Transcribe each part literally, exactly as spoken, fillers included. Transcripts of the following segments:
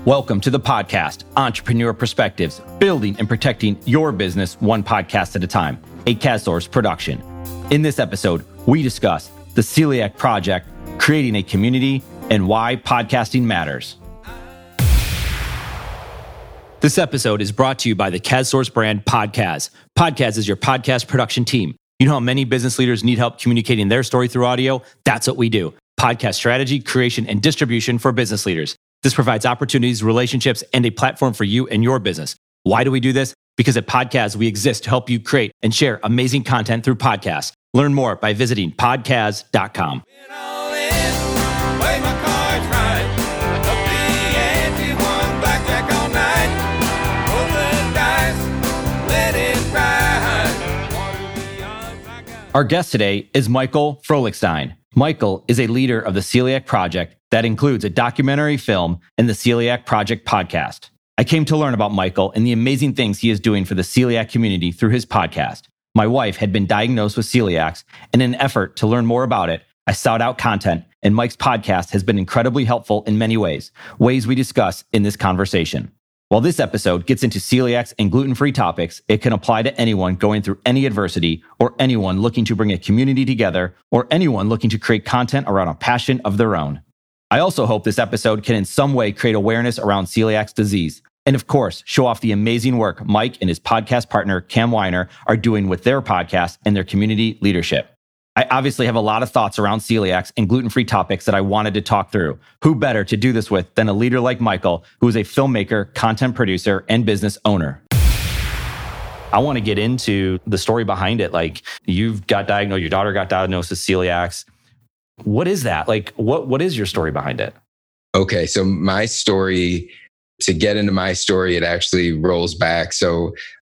Welcome to the podcast, Entrepreneur Perspectives, building and protecting your business one podcast at a time, a CastSource production. In this episode, we discuss the Celiac Project, creating a community, and why podcasting matters. This episode is brought to you by the CastSource brand Podcast. Podcast is your podcast production team. You know how many business leaders need help communicating their story through audio? That's what we do. Podcast strategy, creation, and distribution for business leaders. This provides opportunities, relationships, and a platform for you and your business. Why do we do this? Because at Podcast, we exist to help you create and share amazing content through podcasts. Learn more by visiting podcast dot com. Our guest today is Michael Frohlichstein. Michael is a leader of the Celiac Project that includes a documentary film and the Celiac Project podcast. I came to learn about Michael and the amazing things he is doing for the celiac community through his podcast. My wife had been diagnosed with celiac, and in an effort to learn more about it, I sought out content, and Mike's podcast has been incredibly helpful in many ways, ways we discuss in this conversation. While this episode gets into celiacs and gluten-free topics, it can apply to anyone going through any adversity or anyone looking to bring a community together or anyone looking to create content around a passion of their own. I also hope this episode can in some way create awareness around celiac disease. And of course, show off the amazing work Mike and his podcast partner, Cam Weiner, are doing with their podcast and their community leadership. I obviously have a lot of thoughts around celiacs and gluten-free topics that I wanted to talk through. Who better to do this with than a leader like Michael, who is a filmmaker, content producer, and business owner? I want to get into the story behind it. Like, you've got diagnosed, your daughter got diagnosed with celiac. What is that? Like, what what is your story behind it? Okay, so my story, to get into my story, it actually rolls back. So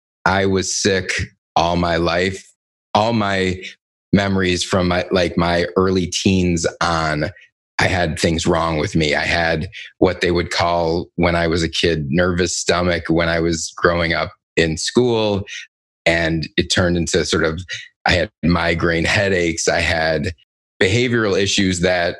I was sick all my life. All my memories from my, like my early teens on, I had things wrong with me. I had what they would call, when I was a kid, nervous stomach when I was growing up in school. And it turned into sort of, I had migraine headaches. I had behavioral issues that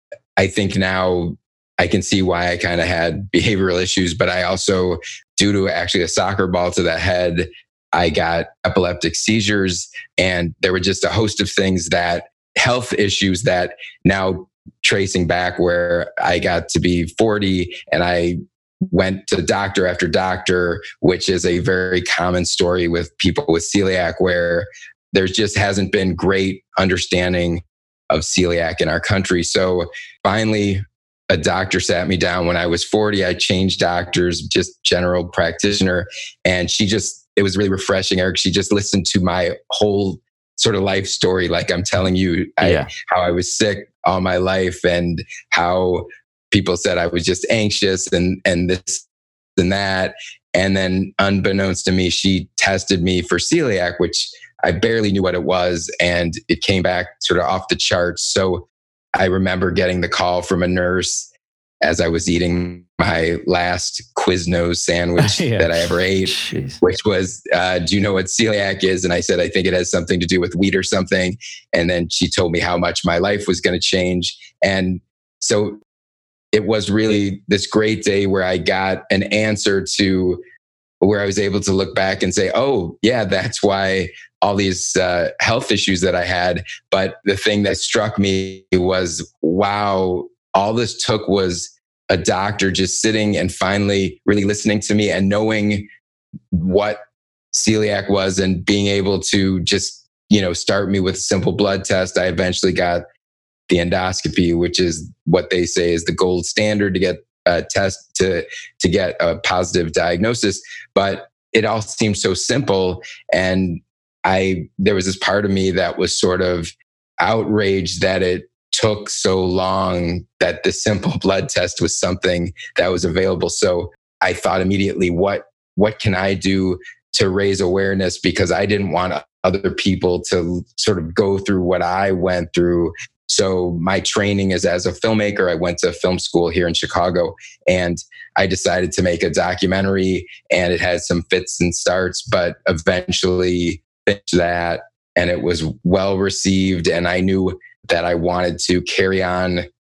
I think now I can see why I kind of had behavioral issues, but I also, due to actually a soccer ball to the head, I got epileptic seizures, and there were just a host of things that, health issues that now tracing back where I got to be forty and I went to doctor after doctor, which is a very common story with people with celiac, where there just hasn't been great understanding of celiac in our country. So finally, a doctor sat me down when I was forty. I changed doctors, just general practitioner, and she just, it was really refreshing, Eric. She just listened to my whole sort of life story, like I'm telling you, I, yeah. how I was sick all my life and how people said I was just anxious and, and this and that. And then unbeknownst to me, she tested me for celiac, which I barely knew what it was. And it came back sort of off the charts. So I remember getting the call from a nurse as I was eating my last Quiznos sandwich yeah. that I ever ate, Jeez. which was, uh, do you know what celiac is? And I said, I think it has something to do with wheat or something. And then she told me how much my life was going to change. And so it was really this great day where I got an answer to where I was able to look back and say, oh, yeah, that's why all these uh, health issues that I had. But the thing that struck me was, wow, all this took was a doctor just sitting and finally really listening to me and knowing what celiac was and being able to just, you know, start me with a simple blood test. I eventually got the endoscopy, which is what they say is the gold standard to get a test to, to get a positive diagnosis. But it all seemed so simple. And I, there was this part of me that was sort of outraged that it took so long, that the simple blood test was something that was available. So I thought immediately, what, what can I do to raise awareness? Because I didn't want other people to sort of go through what I went through. So my training is as a filmmaker. I went to film school here in Chicago, and I decided to make a documentary, and it had some fits and starts, but eventually finished that, and it was well received. And I knew that I wanted to carry on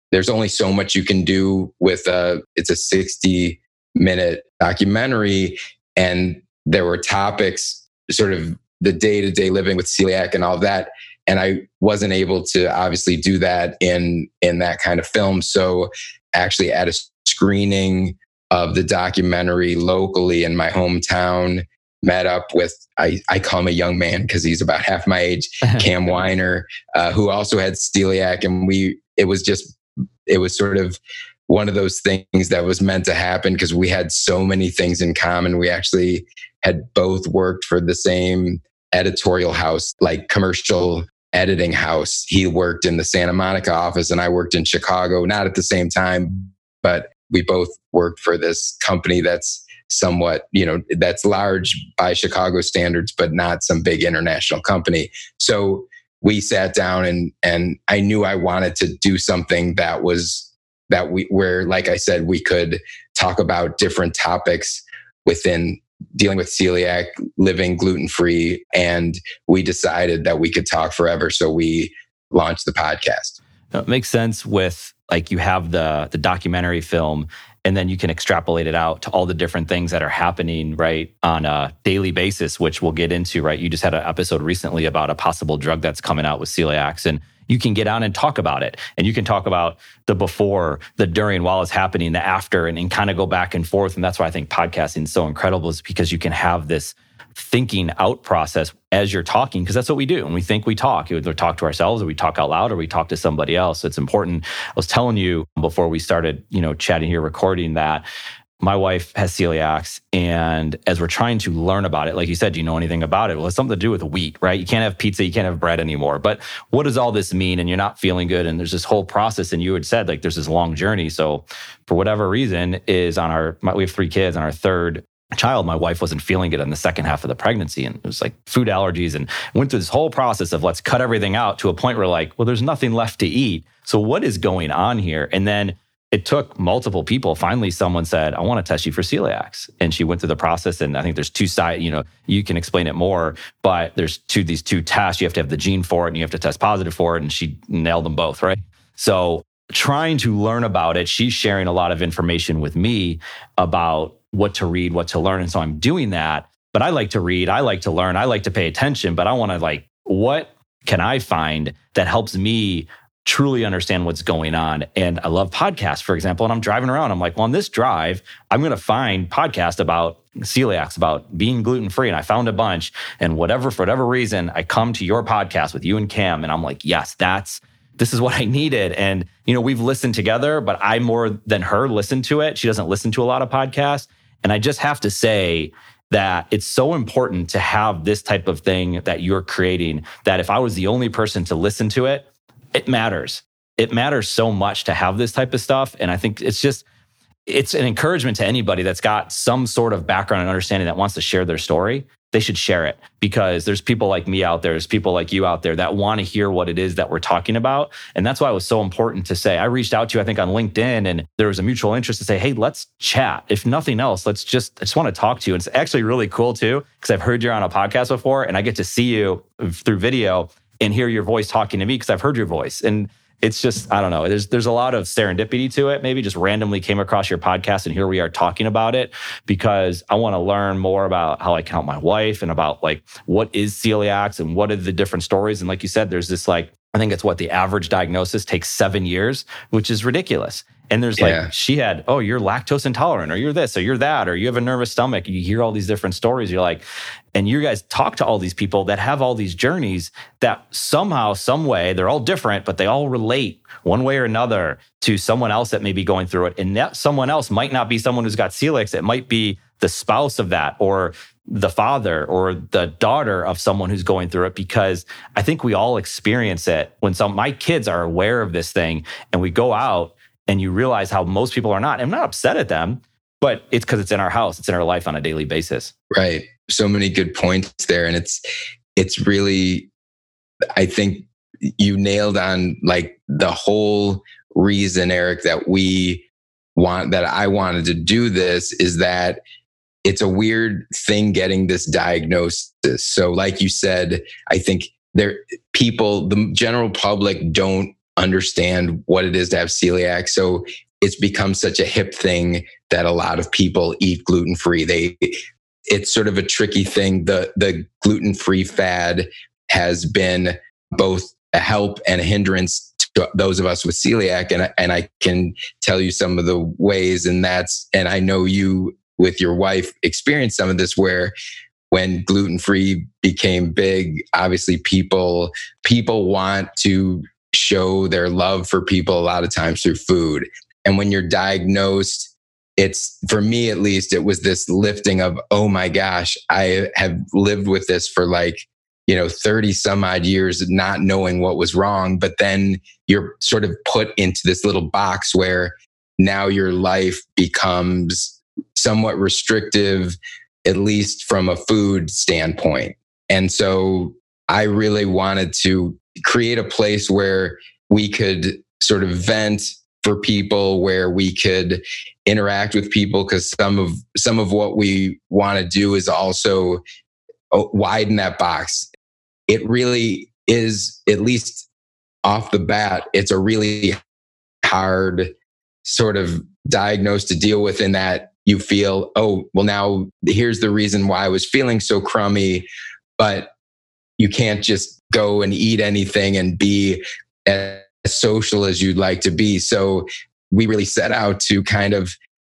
there's only so much you can do with a, it's a sixty minute documentary. And there were topics, sort of the day-to-day living with celiac and all of that. And I wasn't able to obviously do that in, in that kind of film. So actually at a screening of the documentary locally in my hometown, met up with, I, I call him a young man because he's about half my age, Cam Weiner, uh, who also had celiac. And we, it was just, it was sort of one of those things that was meant to happen because we had so many things in common. We actually had both worked for the same editorial house, like commercial editing house. He worked in the Santa Monica office and I worked in Chicago, not at the same time, but we both worked for this company that's somewhat, you know, that's large by Chicago standards, but not some big international company. So we sat down and, and I knew I wanted to do something that was, that we, where, like I said, we could talk about different topics within dealing with celiac, living gluten-free. And we decided that we could talk forever. So we launched the podcast. It makes sense with, like, you have the the documentary film, and then you can extrapolate it out to all the different things that are happening, right, on a daily basis, which we'll get into, right? You just had an episode recently about a possible drug that's coming out with celiacs, and you can get on and talk about it. And you can talk about the before, the during, while it's happening, the after, and, and kind of go back and forth. And that's why I think podcasting is so incredible, is because you can have this thinking out process as you're talking, because that's what we do. When we think, we talk. We either talk to ourselves, or we talk out loud, or we talk to somebody else. It's important. I was telling you before we started, you know, chatting here, recording, that my wife has celiacs, and as we're trying to learn about it, like you said, do you know anything about it? Well, it's something to do with wheat, right? You can't have pizza, you can't have bread anymore. But what does all this mean? And you're not feeling good, and there's this whole process. And you had said, like, there's this long journey. So for whatever reason, is on our, my, we have three kids, on our third child, my wife wasn't feeling good in the second half of the pregnancy, and it was like food allergies, and went through this whole process of let's cut everything out, to a point where, like, well, there's nothing left to eat. So what is going on here? And then it took multiple people. Finally, someone said, I want to test you for celiacs. And she went through the process. And I think there's two sides, you know, you can explain it more, but there's two, these two tests. You have to have the gene for it, and you have to test positive for it. And she nailed them both, right? So trying to learn about it, she's sharing a lot of information with me about what to read, what to learn. And so I'm doing that. But I like to read, I like to learn, I like to pay attention, but I want to, like, what can I find that helps me truly understand what's going on? And I love podcasts, for example. And I'm driving around, I'm like, well, on this drive, I'm going to find podcasts about celiacs, about being gluten-free. And I found a bunch. And whatever, for whatever reason, I come to your podcast with you and Cam, and I'm like, yes, that's, this is what I needed. And, you know, we've listened together, but I more than her listened to it. She doesn't listen to a lot of podcasts. And I just have to say that it's so important to have this type of thing that you're creating, that if I was the only person to listen to it, it matters. It matters so much to have this type of stuff. And I think it's just, it's an encouragement to anybody that's got some sort of background and understanding that wants to share their story. They should share it, because there's people like me out there, there's people like you out there that want to hear what it is that we're talking about. And that's why it was so important to say, I reached out to you, I think on LinkedIn, and there was a mutual interest to say, hey, let's chat. If nothing else, let's just, I just want to talk to you. And it's actually really cool too, because I've heard you're on a podcast before, and I get to see you through video and hear your voice talking to me, because I've heard your voice. And it's just, I don't know, there's there's a lot of serendipity to it. Maybe just randomly came across your podcast, and here we are talking about it, because I want to learn more about how I can help my wife, and about, like, what is celiacs and what are the different stories. And like you said, there's this, like, I think it's what the average diagnosis takes seven years, which is ridiculous. And there's like, yeah. she had, oh, you're lactose intolerant, or you're this, or you're that, or you have a nervous stomach. You hear all these different stories. You're like, and you guys talk to all these people that have all these journeys that somehow, some way, they're all different, but they all relate one way or another to someone else that may be going through it. And that someone else might not be someone who's got celiacs. It might be the spouse of that, or the father or the daughter of someone who's going through it, because I think we all experience it. When some, my kids are aware of this thing, and we go out, and you realize how most people are not. I'm not upset at them, but it's because it's in our house. It's in our life on a daily basis. Right. So many good points there. And it's, it's really, I think you nailed on, like, the whole reason, Eric, that we want, that I wanted to do this, is that it's a weird thing getting this diagnosis. So like you said, I think there, people, the general public don't understand what it is to have celiac. So it's become such a hip thing that a lot of people eat gluten-free. They, it's sort of a tricky thing. The, the gluten-free fad has been both a help and a hindrance to those of us with celiac. And, and I can tell you some of the ways, and that's, and I know you with your wife experienced some of this, where when gluten-free became big, obviously people, people want to show their love for people a lot of times through food. And when you're diagnosed, it's, for me at least, it was this lifting of, oh my gosh, I have lived with this for like, you know, thirty some odd years, not knowing what was wrong. But then you're sort of put into this little box where now your life becomes somewhat restrictive, at least from a food standpoint. And so I really wanted to create a place where we could sort of vent for people, where we could interact with people, because some of some of what we want to do is also widen that box. It really is, at least off the bat, it's a really hard sort of diagnose to deal with, in that you feel, oh, well, now here's the reason why I was feeling so crummy, but you can't just go and eat anything and be as social as you'd like to be. So we really set out to kind of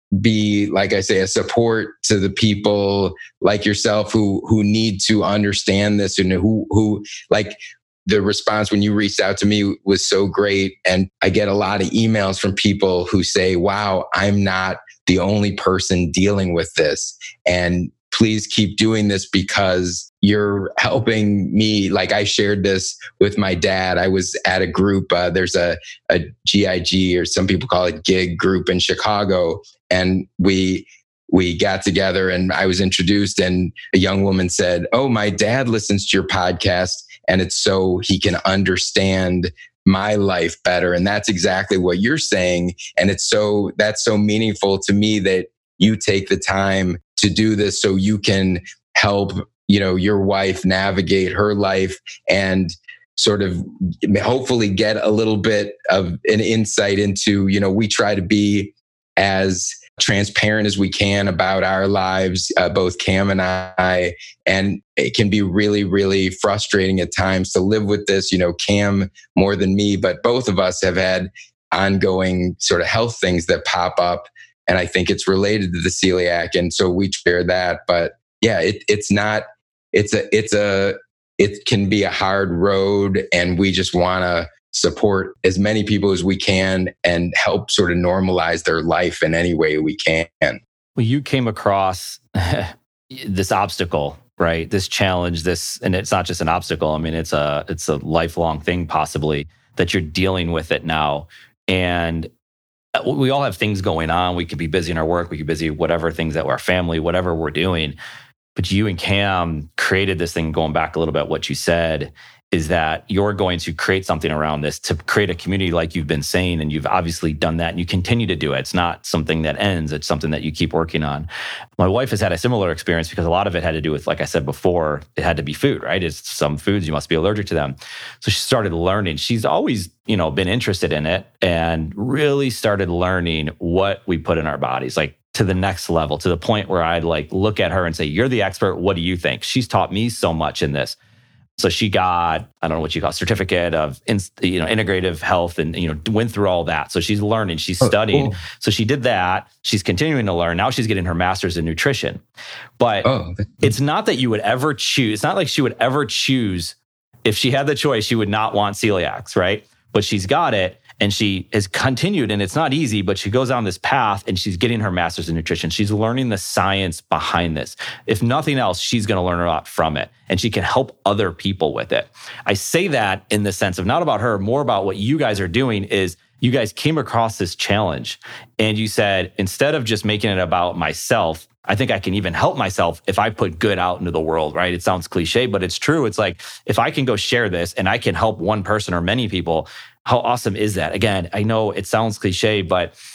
be, like I say, a support to the people like yourself who who need to understand this, and who who like the response when you reached out to me was so great. And I get a lot of emails from people who say, wow, I'm not the only person dealing with this. And please keep doing this because you're helping me. Like I shared this with my dad. I was at a group. Uh, there's a, a G I G, or some people call it gig group in Chicago. And we we got together and I was introduced, and a young woman said, oh, my dad listens to your podcast and it's so he can understand my life better. And that's exactly what you're saying. And it's so, that's so meaningful to me that you take the time to do this so you can help, you know, your wife navigate her life and sort of hopefully get a little bit of an insight into, you know, we try to be as transparent as we can about our lives, uh, both Cam and I, and it can be really, really frustrating at times to live with this, you know, Cam more than me, but both of us have had ongoing sort of health things that pop up. And I think it's related to the celiac. And so we share that, but yeah, it, it's not, it's a, it's a, it can be a hard road, and we just want to support as many people as we can and help sort of normalize their life in any way we can. Well, you came across this obstacle, right? This challenge, this, and it's not just an obstacle. I mean, it's a, it's a lifelong thing possibly that you're dealing with it now. And we all have things going on. We could be busy in our work. We could be busy, whatever things that our family, whatever we're doing. But you and Cam created this thing, going back a little bit, what you said is that you're going to create something around this to create a community like you've been saying, and you've obviously done that and you continue to do it. It's not something that ends. It's something that you keep working on. My wife has had a similar experience because a lot of it had to do with, like I said before, it had to be food, right? It's some foods, you must be allergic to them. So she started learning. She's always, you know, been interested in it and really started learning what we put in our bodies, like to the next level, to the point where I'd like look at her and say, you're the expert. What do you think? She's taught me so much in this. So she got, I don't know what you call it, certificate of, you know, integrative health, and, you know, went through all that. So she's learning, she's studying. Oh, cool. So she did that. She's continuing to learn. Now she's getting her master's in nutrition. But oh, it's not that you would ever choose. It's not like she would ever choose, if she had the choice, she would not want celiacs, right? But she's got it. And she has continued, and it's not easy, but she goes down this path and she's getting her master's in nutrition. She's learning the science behind this. If nothing else, she's going to learn a lot from it, and she can help other people with it. I say that in the sense of not about her, more about what you guys are doing is you guys came across this challenge and you said, instead of just making it about myself, I think I can even help myself if I put good out into the world, right? It sounds cliche, but it's true. It's like, if I can go share this and I can help one person or many people, how awesome is that? Again, I know it sounds cliche, but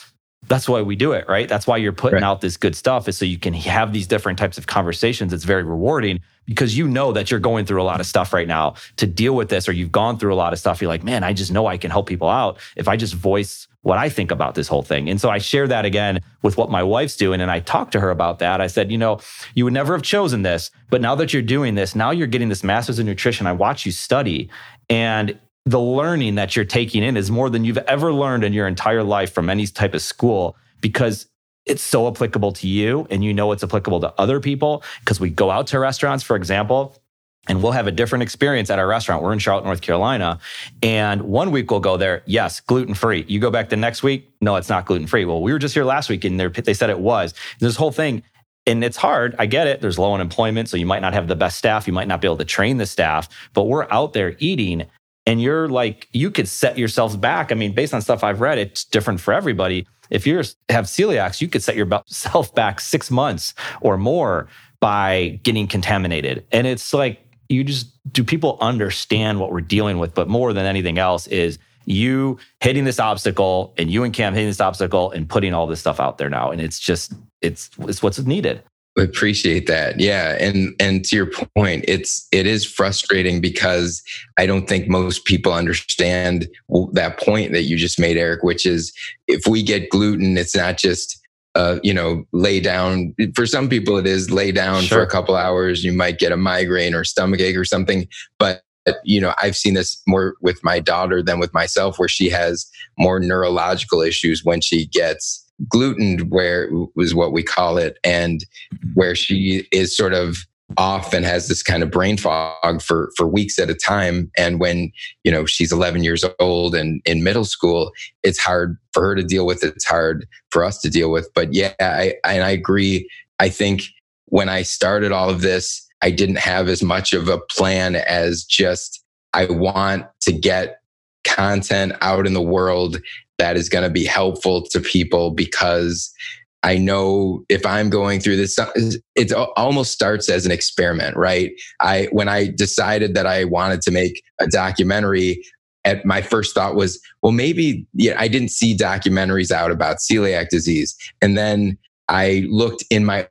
that's why we do it, right? That's why you're putting Right. out this good stuff, is so you can have these different types of conversations. It's very rewarding because you know that you're going through a lot of stuff right now to deal with this, or you've gone through a lot of stuff. You're like, man, I just know I can help people out if I just voice what I think about this whole thing. And so I share that again with what my wife's doing. And I talked to her about that. I said, you know, you would never have chosen this, but now that you're doing this, now you're getting this master's in nutrition. I watch you study, and the learning that you're taking in is more than you've ever learned in your entire life from any type of school, because it's so applicable to you, and you know it's applicable to other people. Because we go out to restaurants, for example, and we'll have a different experience at our restaurant. We're in Charlotte, North Carolina. And one week we'll go there, yes, gluten-free. You go back the next week, no, it's not gluten-free. Well, we were just here last week and they said it was. This whole thing, and it's hard. I get it. There's low unemployment, so you might not have the best staff. You might not be able to train the staff, but we're out there eating, and you're like, you could set yourselves back. I mean, based on stuff I've read, it's different for everybody. If you have celiacs, you could set yourself back six months or more by getting contaminated. And it's like, you just, do people understand what we're dealing with? But more than anything else is you hitting this obstacle, and you and Cam hitting this obstacle and putting all this stuff out there now. And it's just, it's, it's what's needed. I appreciate that. Yeah. And and to your point, it's it is frustrating because I don't think most people understand that point that you just made, Eric, which is if we get gluten, it's not just uh, you know, lay down. For some people it is lay down Sure. for a couple hours, you might get a migraine or stomach ache or something. But you know, I've seen this more with my daughter than with myself, where she has more neurological issues when she gets gluten, where was what we call it, and where she is sort of off and has this kind of brain fog for for weeks at a time. And when, you know, she's eleven years old and in middle school, it's hard for her to deal with. It's hard for us to deal with. But yeah, I and I agree. I think when I started all of this, I didn't have as much of a plan as just, I want to get content out in the world that is going to be helpful to people, because I know if I'm going through this, it almost starts as an experiment, right? I, when I decided that I wanted to make a documentary, at my first thought was, well, maybe, yeah, I didn't see documentaries out about celiac disease. And then I looked in my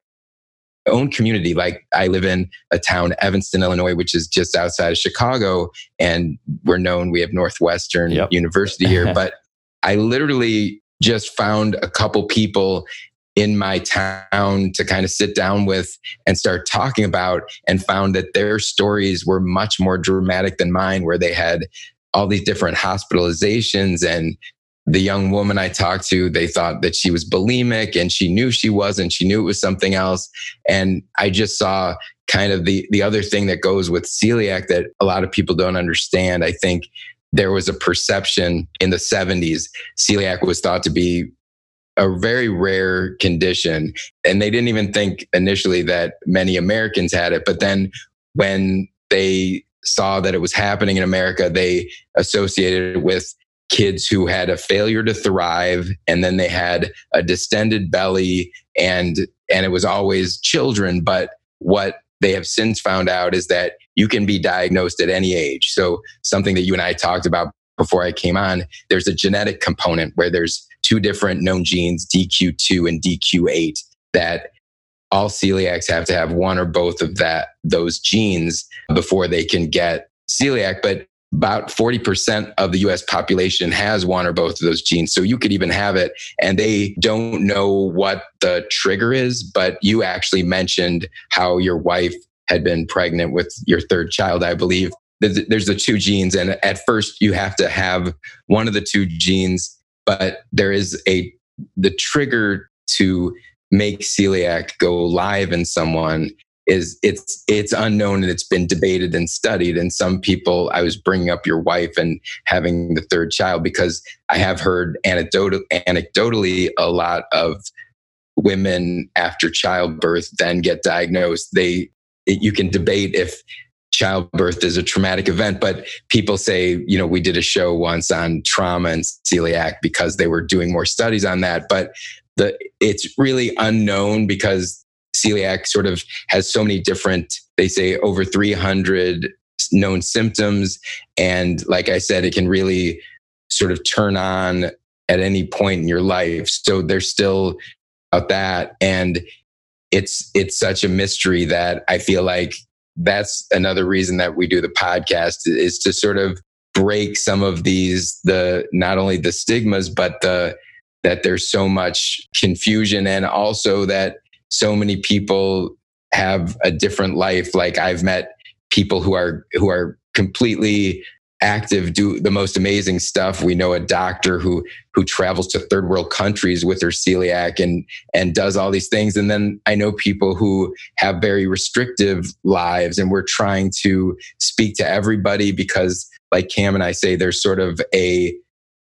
own community. Like, I live in a town, Evanston, Illinois, which is just outside of Chicago. And we're known, we have Northwestern Yep. University here, but I literally just found a couple people in my town to kind of sit down with and start talking about, and found that their stories were much more dramatic than mine, where they had all these different hospitalizations. And the young woman I talked to, they thought that she was bulimic, and she knew she wasn't. She knew it was something else. And I just saw kind of the, the other thing that goes with celiac that a lot of people don't understand. I think there was a perception in the seventies, celiac was thought to be a very rare condition. And they didn't even think initially that many Americans had it. But then when they saw that it was happening in America, they associated it with kids who had a failure to thrive, and then they had a distended belly, and and it was always children. But what they have since found out is that you can be diagnosed at any age. So something that you and I talked about before I came on, there's a genetic component where there's two different known genes, D Q two and D Q eight, that all celiacs have to have one or both of that those genes before they can get celiac. But about forty percent of the U S population has one or both of those genes. So you could even have it, and they don't know what the trigger is. But you actually mentioned how your wife had been pregnant with your third child, I believe. There's the two genes, and at first you have to have one of the two genes, but there is a the trigger to make celiac go live in someone is it's it's unknown, and it's been debated and studied. And some people, I was bringing up your wife and having the third child, because I have heard anecdotal, anecdotally a lot of women after childbirth then get diagnosed. They you can debate if childbirth is a traumatic event, but people say, you know, we did a show once on trauma and celiac because they were doing more studies on that. But the it's really unknown, because celiac sort of has so many different, they say over three hundred known symptoms. And like I said, it can really sort of turn on at any point in your life. So there's still about that. And it's it's such a mystery that I feel like that's another reason that we do the podcast, is to sort of break some of these, the not only the stigmas, but the that there's so much confusion, and also that so many people have a different life. Like I've met people who are who are completely active, do the most amazing stuff. We know a doctor who who travels to third world countries with her celiac and and does all these things. And then I know people who have very restrictive lives, and we're trying to speak to everybody because, like Cam and I say, there's sort of a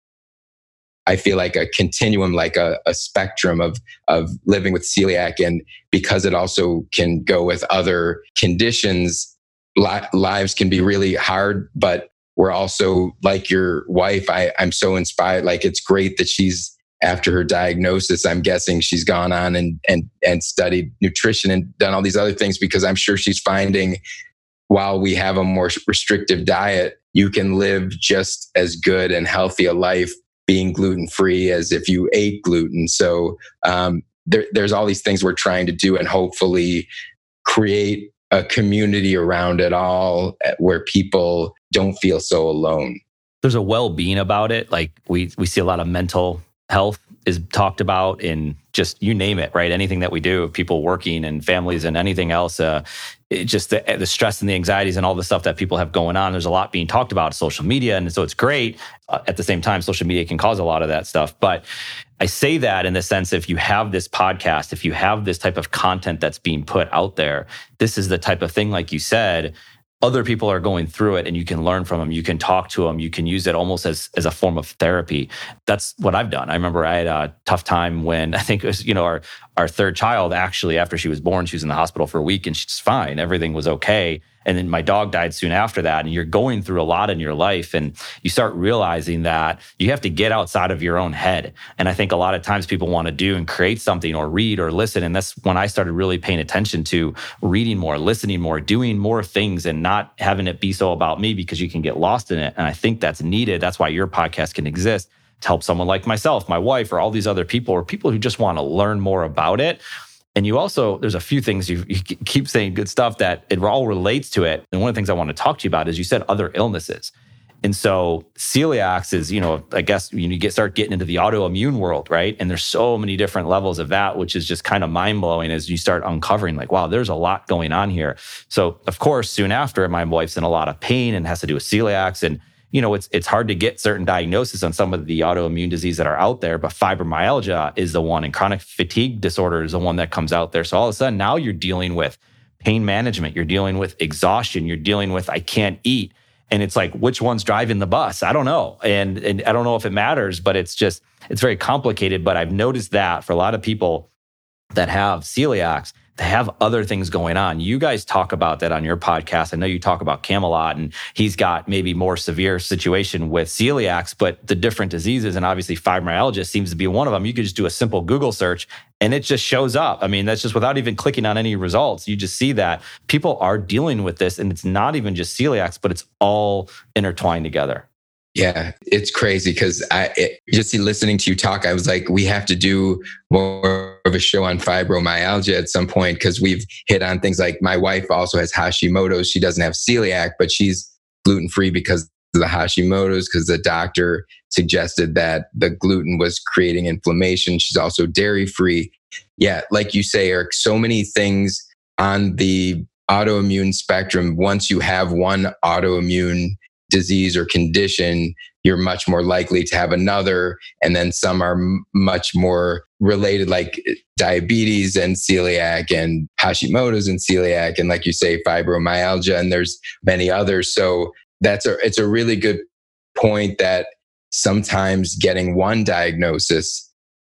I feel like a continuum, like a, a spectrum of of living with celiac, and because it also can go with other conditions, li- lives can be really hard. But we're also, like your wife, I, I'm so inspired. Like it's great that she's, after her diagnosis, I'm guessing she's gone on and and and studied nutrition and done all these other things, because I'm sure she's finding, while we have a more restrictive diet, you can live just as good and healthy a life being gluten-free as if you ate gluten. So um, there, there's all these things we're trying to do, and hopefully create a community around it all where people don't feel so alone. There's a well-being about it. Like we we see a lot of mental health is talked about in just, you name it, right? Anything that we do, people working and families and anything else, uh, it just the, the stress and the anxieties and all the stuff that people have going on. There's a lot being talked about on social media. And so it's great. Uh, at the same time, social media can cause a lot of that stuff. But I say that in the sense, if you have this podcast, if you have this type of content that's being put out there, this is the type of thing, like you said, other people are going through it and you can learn from them. You can talk to them. You can use it almost as, as a form of therapy. That's what I've done. I remember I had a tough time when I think it was, you know, our, our third child, actually, after she was born, she was in the hospital for a week and she's fine. Everything was okay. And then my dog died soon after that. And you're going through a lot in your life. And you start realizing that you have to get outside of your own head. And I think a lot of times people want to do and create something or read or listen. And that's when I started really paying attention to reading more, listening more, doing more things, and not having it be so about me, because you can get lost in it. And I think that's needed. That's why your podcast can exist, to help someone like myself, my wife, or all these other people, or people who just want to learn more about it. And you also, there's a few things you, you keep saying good stuff that it all relates to it. And one of the things I want to talk to you about is, you said other illnesses. And so celiac is, you know, I guess you get start getting into the autoimmune world, right? And there's so many different levels of that, which is just kind of mind-blowing as you start uncovering, like, wow, there's a lot going on here. So of course, soon after, my wife's in a lot of pain and has to do with celiac. And you know, it's it's hard to get certain diagnoses on some of the autoimmune disease that are out there, but fibromyalgia is the one, and chronic fatigue disorder is the one that comes out there. So all of a sudden, now you're dealing with pain management, you're dealing with exhaustion, you're dealing with I can't eat. And it's like, which one's driving the bus? I don't know. And, and I don't know if it matters, but it's just, it's very complicated. But I've noticed that for a lot of people that have celiacs, they have other things going on. You guys talk about that on your podcast. I know you talk about Camelot, and he's got maybe more severe situation with celiacs, but the different diseases, and obviously fibromyalgia seems to be one of them. You could just do a simple Google search and it just shows up. I mean, that's just without even clicking on any results. You just see that people are dealing with this, and it's not even just celiacs, but it's all intertwined together. Yeah, it's crazy because I it, just listening to you talk, I was like, we have to do more of a show on fibromyalgia at some point, because we've hit on things like, my wife also has Hashimoto's. She doesn't have celiac, but she's gluten-free because of the Hashimoto's, because the doctor suggested that the gluten was creating inflammation. She's also dairy-free. Yeah, like you say, Eric, so many things on the autoimmune spectrum. Once you have one autoimmune disease or condition, you're much more likely to have another. And then some are m- much more related, like diabetes and celiac, and Hashimoto's and celiac, and like you say, fibromyalgia, and there's many others. So that's a, it's a really good point that sometimes getting one diagnosis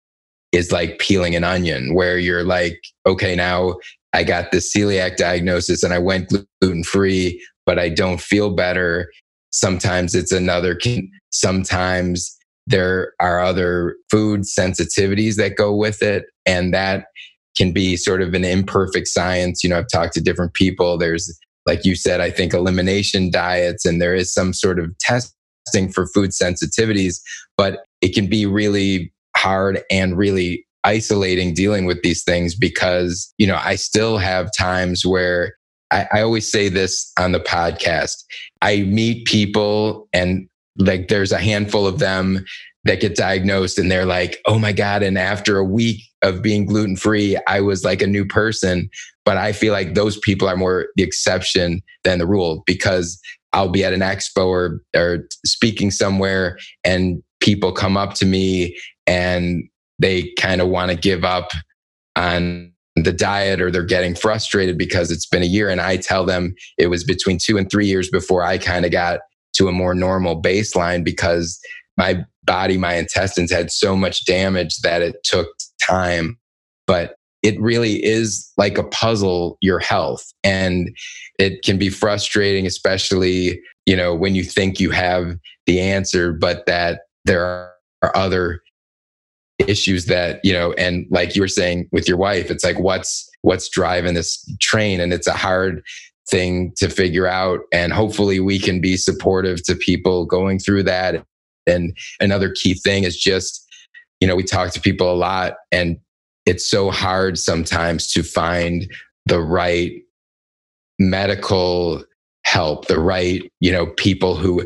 is like peeling an onion, where you're like, okay, now I got this celiac diagnosis and I went gluten-free, but I don't feel better. Sometimes it's another, sometimes there are other food sensitivities that go with it. And that can be sort of an imperfect science. You know, I've talked to different people. There's, like you said, I think elimination diets, and there is some sort of testing for food sensitivities. But it can be really hard and really isolating dealing with these things because, you know, I still have times where I, I always say this on the podcast. I meet people and like there's a handful of them that get diagnosed and they're like, oh my God. And after a week of being gluten-free, I was like a new person. But I feel like those people are more the exception than the rule because I'll be at an expo or, or speaking somewhere and people come up to me and they kind of want to give up on the diet or they're getting frustrated because it's been a year. And I tell them it was between two and three years before I kind of got to a more normal baseline because my body, my intestines had so much damage that it took time. But it really is like a puzzle, your health. And it can be frustrating, especially, you know, when you think you have the answer, but that there are other issues that, you know, and like you were saying with your wife, it's like, what's, what's driving this train? And it's a hard thing to figure out. And hopefully we can be supportive to people going through that. And another key thing is just, you know, we talk to people a lot and it's so hard sometimes to find the right medical help, the right, you know, people who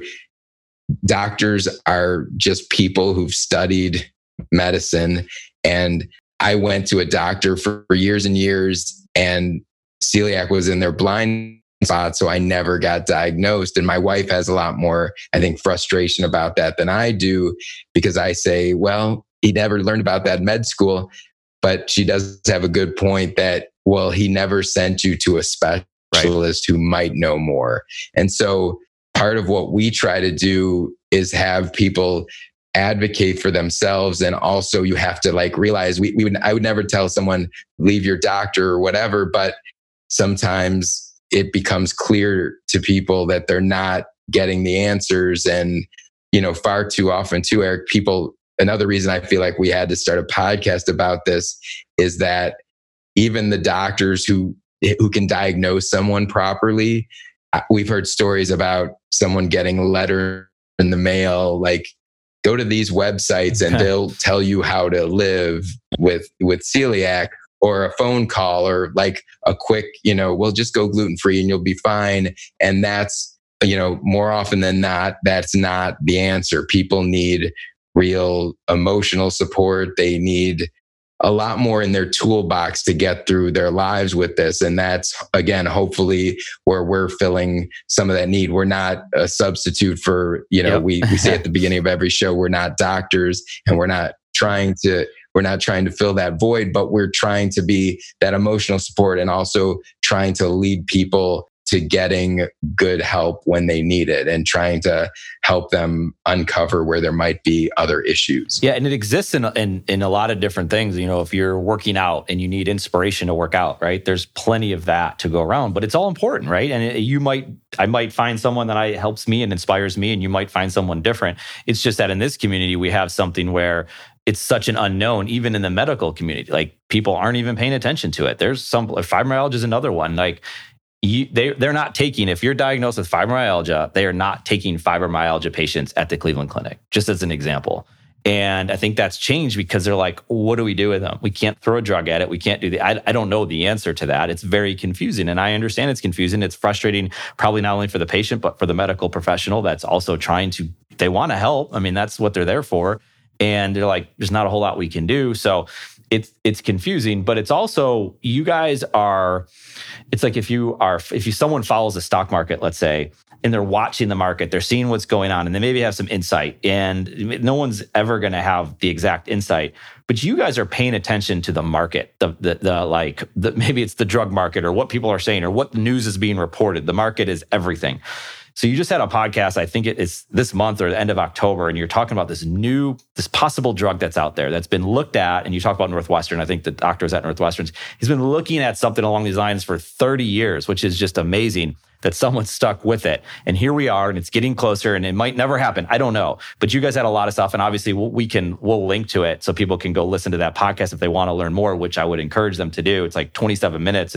doctors are just people who've studied medicine. And I went to a doctor for, for years and years and celiac was in their blind spot. So I never got diagnosed. And my wife has a lot more, I think, frustration about that than I do because I say, well, he never learned about that in med school. But she does have a good point that, well, he never sent you to a specialist right. who might know more. And so part of what we try to do is have people advocate for themselves. And also you have to like realize we, we would, I would never tell someone, leave your doctor or whatever, but sometimes it becomes clear to people that they're not getting the answers. And, you know, far too often too, Eric, people, another reason I feel like we had to start a podcast about this is that even the doctors who, who can diagnose someone properly, we've heard stories about someone getting a letter in the mail, like, go to these websites and they'll tell you how to live with, with celiac, or a phone call, or like a quick, you know, we'll just go gluten-free and you'll be fine. And that's, you know, more often than not, that's not the answer. People need real emotional support. They need a lot more in their toolbox to get through their lives with this. And that's, again, hopefully where we're filling some of that need. We're not a substitute for, you know, yep. we, we say at the beginning of every show, we're not doctors and we're not trying to, we're not trying to fill that void, but we're trying to be that emotional support and also trying to lead people to getting good help when they need it and trying to help them uncover where there might be other issues. Yeah, and it exists in, in in a lot of different things. You know, if you're working out and you need inspiration to work out, right? There's plenty of that to go around, but it's all important, right? And it, you might, I might find someone that I, helps me and inspires me, and you might find someone different. It's just that in this community, we have something where it's such an unknown, even in the medical community. Like, people aren't even paying attention to it. There's some, fibromyalgia is another one. Like, You, they, they're not taking, if you're diagnosed with fibromyalgia, they are not taking fibromyalgia patients at the Cleveland Clinic, just as an example. And I think that's changed because they're like, what do we do with them? We can't throw a drug at it. We can't do the, I, I don't know the answer to that. It's very confusing. And I understand it's confusing. It's frustrating, probably not only for the patient, but for the medical professional that's also trying to, they want to help. I mean, that's what they're there for. And they're like, there's not a whole lot we can do. So it's it's confusing, but it's also, you guys are, it's like if you are, if you someone follows the stock market, let's say, and they're watching the market, they're seeing what's going on, and they maybe have some insight, and no one's ever going to have the exact insight, but you guys are paying attention to the market, the the, the like, the, maybe it's the drug market or what people are saying or what the news is being reported. The market is everything. So you just had a podcast, I think it is this month or the end of October, and you're talking about this new, this possible drug that's out there that's been looked at, and you talk about Northwestern. I think the doctor is at Northwestern. He's been looking at something along these lines for thirty years, which is just amazing that someone's stuck with it. And here we are, and it's getting closer, and it might never happen. I don't know. But you guys had a lot of stuff, and obviously we'll, we can, we'll link to it so people can go listen to that podcast if they want to learn more, which I would encourage them to do. It's like twenty-seven minutes, and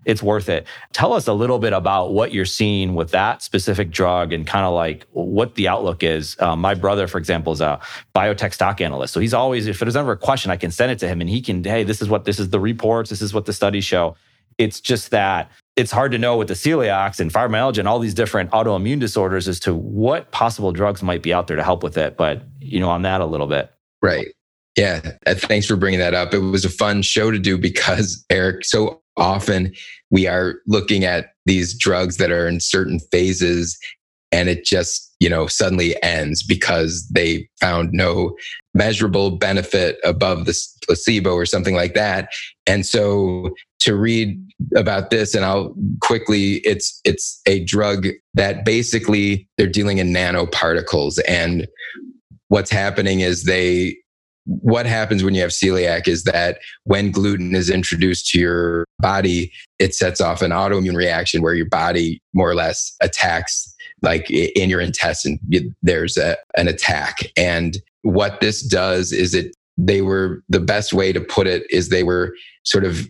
it's worth it. Tell us a little bit about what you're seeing with that specific drug and kind of like what the outlook is. Um, my brother, for example, is a biotech stock analyst. So he's always, if there's ever a question, I can send it to him and he can, hey, this is what, this is the reports, this is what the studies show. It's just that it's hard to know with the celiacs and fibromyalgia and all these different autoimmune disorders as to what possible drugs might be out there to help with it. But, you know, on that a little bit. Right. Yeah. Thanks for bringing that up. It was a fun show to do because, Eric, so often we are looking at these drugs that are in certain phases and it just, you know, suddenly ends because they found no measurable benefit above the placebo or something like that. And so to read about this, and I'll quickly, it's it's a drug that basically they're dealing in nanoparticles. And what's happening is they what happens when you have celiac is that when gluten is introduced to your body, it sets off an autoimmune reaction where your body more or less attacks, like in your intestine, there's a, an attack. And what this does is it, they were, the best way to put it is they were sort of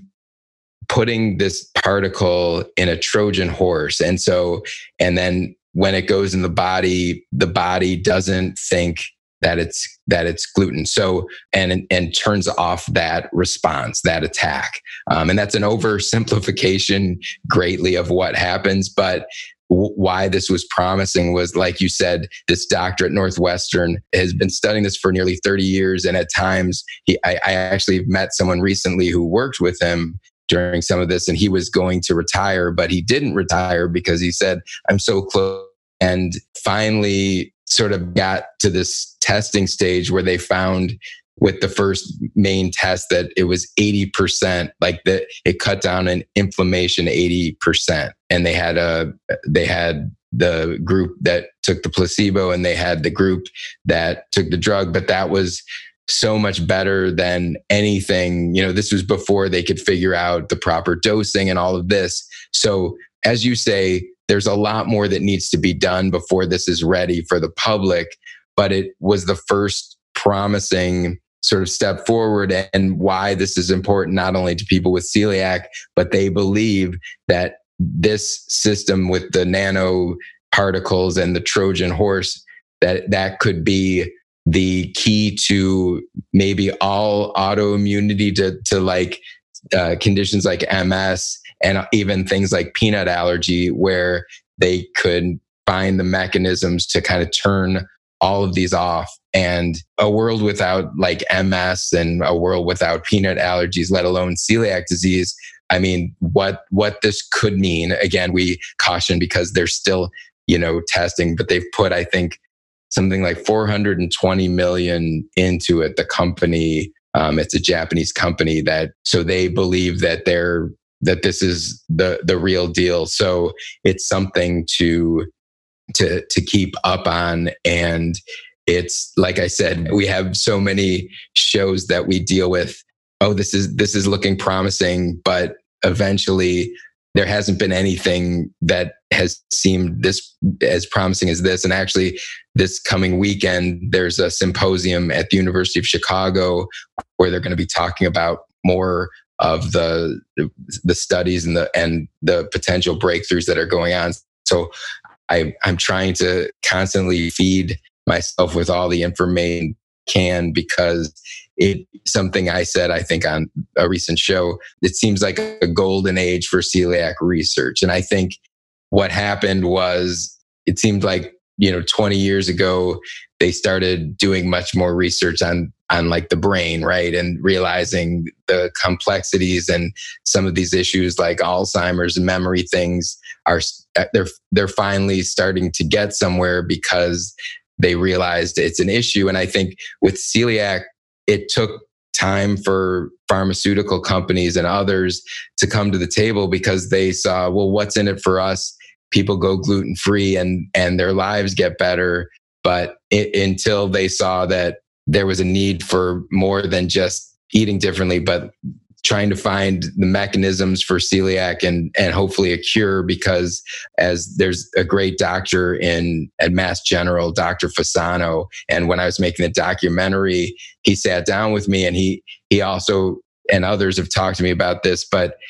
putting this particle in a Trojan horse. And so, and then when it goes in the body, the body doesn't think that it's that it's gluten. So and and turns off that response, that attack. Um, and that's an oversimplification greatly of what happens. But w- why this was promising was, like you said, this doctor at Northwestern has been studying this for nearly thirty years. And at times, he I, I actually met someone recently who worked with him during some of this, and he was going to retire, but he didn't retire because he said, I'm so close. And finally sort of got to this testing stage where they found with the first main test that it was eighty percent, like that it cut down in inflammation eighty percent. And they had a, they had the group that took the placebo and they had the group that took the drug, but that was so much better than anything. You know, this was before they could figure out the proper dosing and all of this. So as you say, there's a lot more that needs to be done before this is ready for the public, but it was the first promising sort of step forward, and why this is important not only to people with celiac, but they believe that this system with the nanoparticles and the Trojan horse, that that could be the key to maybe all autoimmunity to, to like uh, conditions like M S and even things like peanut allergy, where they could find the mechanisms to kind of turn all of these off. And a world without like M S and a world without peanut allergies, let alone celiac disease. I mean, what what this could mean, again, we caution because they're still, you know, testing, but they've put, I think, something like four hundred twenty million into it. The company, um, it's a Japanese company that, so they believe that they're, that this is the, the real deal. So it's something to, to, to keep up on. And it's, like I said, we have so many shows that we deal with. Oh, this is, this is looking promising, but eventually there hasn't been anything that has seemed this as promising as this. And actually this coming weekend, there's a symposium at the University of Chicago where they're going to be talking about more of the, the studies and the, and the potential breakthroughs that are going on. So I, I'm trying to constantly feed myself with all the information I can, because it, something I said, I think on a recent show, it seems like a golden age for celiac research. And I think what happened was, it seemed like, you know, twenty years ago, they started doing much more research on, on like the brain, right? And realizing the complexities and some of these issues like Alzheimer's and memory things are, they're, they're finally starting to get somewhere because they realized it's an issue. And I think with celiac, it took time for pharmaceutical companies and others to come to the table because they saw, well, what's in it for us? People go gluten-free and, and their lives get better. But it, until they saw that there was a need for more than just eating differently, but trying to find the mechanisms for celiac and, and hopefully a cure, because as there's a great doctor in at Mass General, Doctor Fasano. And when I was making the documentary, he sat down with me and he, he also, and others have talked to me about this, but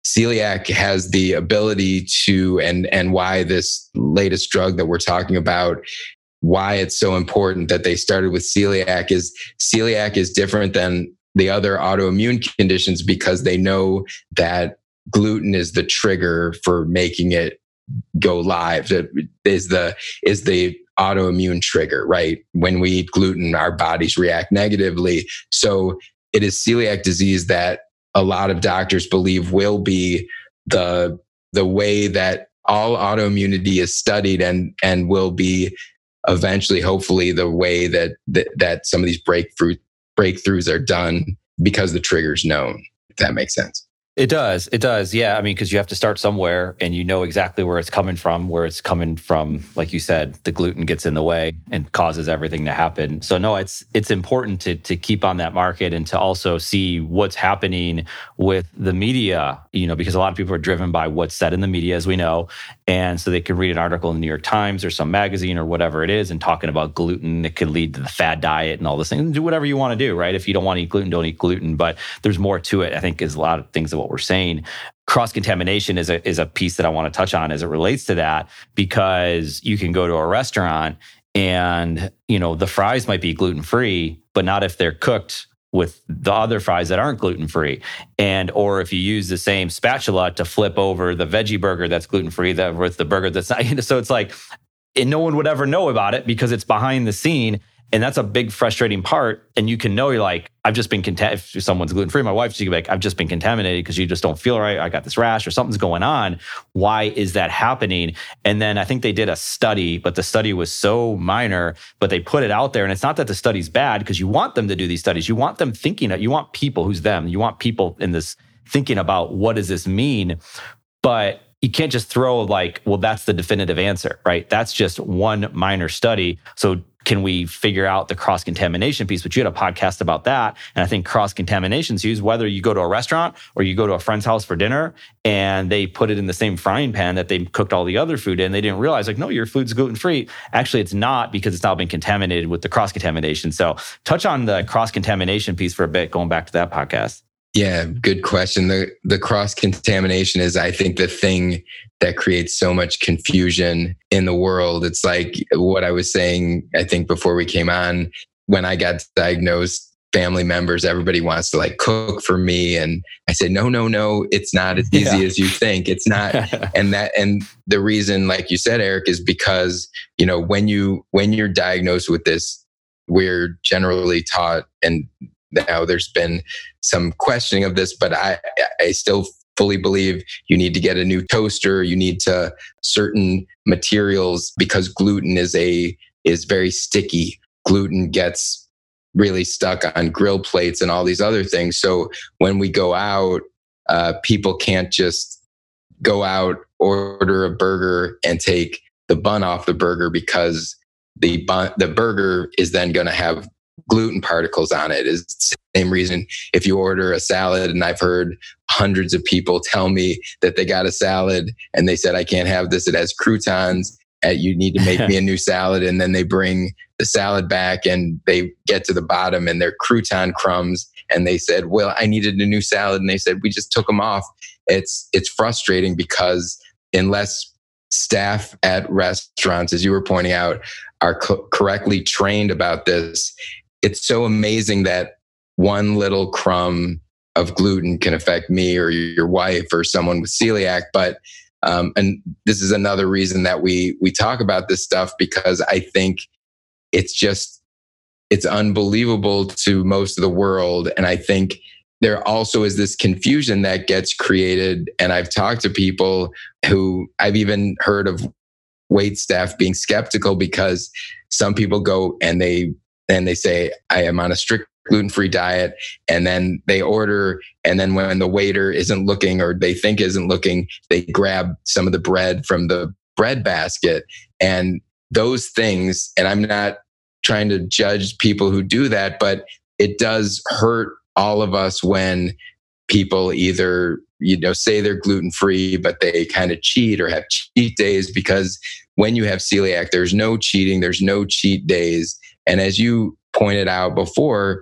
celiac has the ability to, and, and why this latest drug that we're talking about, why it's so important that they started with celiac is celiac is different than the other autoimmune conditions because they know that gluten is the trigger for making it go live. It is the, is the autoimmune trigger, right? When we eat gluten, our bodies react negatively. So it is celiac disease that a lot of doctors believe will be the, the way that all autoimmunity is studied and, and will be eventually, hopefully, the way that, that, that some of these breakthrough breakthroughs are done because the trigger's known, if that makes sense. It does. It does. Yeah. I mean, because you have to start somewhere and you know exactly where it's coming from, where it's coming from. Like you said, the gluten gets in the way and causes everything to happen. So no, it's it's important to to keep on that market and to also see what's happening with the media, you know, because a lot of people are driven by what's said in the media, as we know. And so they can read an article in the New York Times or some magazine or whatever it is and talking about gluten that could lead to the fad diet and all this thing. Do whatever you want to do, right? If you don't want to eat gluten, don't eat gluten. But there's more to it, I think, is a lot of things that what we're saying. Cross-contamination is a is a piece that I want to touch on as it relates to that, because you can go to a restaurant and, you know, the fries might be gluten-free, but not if they're cooked with the other fries that aren't gluten-free. And, or if you use the same spatula to flip over the veggie burger that's gluten-free that with the burger that's not, so it's like, and no one would ever know about it because it's behind the scene. And that's a big frustrating part. And you can know, you're like, I've just been contaminated. If someone's gluten-free, my wife, she'd be like, I've just been contaminated because you just don't feel right. I got this rash or something's going on. Why is that happening? And then I think they did a study, but the study was so minor, but they put it out there. And it's not that the study's bad, because you want them to do these studies. You want them thinking, you want people, who's them? You want people in this thinking about, what does this mean? But you can't just throw like, well, that's the definitive answer, right? That's just one minor study. So can we figure out the cross-contamination piece? But you had a podcast about that. And I think cross-contamination is used whether you go to a restaurant or you go to a friend's house for dinner and they put it in the same frying pan that they cooked all the other food in. They didn't realize, like, no, your food's gluten-free. Actually, it's not, because it's now been contaminated with the cross-contamination. So touch on the cross-contamination piece for a bit, going back to that podcast. Yeah, good question. The the cross-contamination is, I think, the thing that creates so much confusion in the world. It's like what I was saying, I think, before we came on, when I got diagnosed, family members, everybody wants to like cook for me. And I said, no, no, no, it's not as easy yeah. as you think. It's not. and that, and the reason, like you said, Eric, is because, you know, when you, when you're diagnosed with this, we're generally taught, and now there's been some questioning of this, but I, I still fully believe you need to get a new toaster. You need to certain materials, because gluten is a, is very sticky. Gluten gets really stuck on grill plates and all these other things. So when we go out, uh, people can't just go out, order a burger and take the bun off the burger, because the bun, the burger is then going to have gluten particles on it. Is the same reason if you order a salad, and I've heard hundreds of people tell me that they got a salad and they said, I can't have this, it has croutons, and you need to make me a new salad. And then they bring the salad back and they get to the bottom and they're crouton crumbs. And they said, well, I needed a new salad. And they said, we just took them off. It's, it's frustrating, because unless staff at restaurants, as you were pointing out, are co- correctly trained about this, it's so amazing that one little crumb of gluten can affect me or your wife or someone with celiac. But um, and this is another reason that we we talk about this stuff, because I think it's just it's unbelievable to most of the world. And I think there also is this confusion that gets created. And I've talked to people who, I've even heard of wait staff being skeptical, because some people go and they and they say, I am on a strict gluten-free diet, and then they order, and then when the waiter isn't looking, or they think isn't looking, they grab some of the bread from the bread basket. And those things, and I'm not trying to judge people who do that, but it does hurt all of us when people either, you know, say they're gluten-free, but they kind of cheat or have cheat days, because when you have celiac, there's no cheating, there's no cheat days. And as you pointed out before,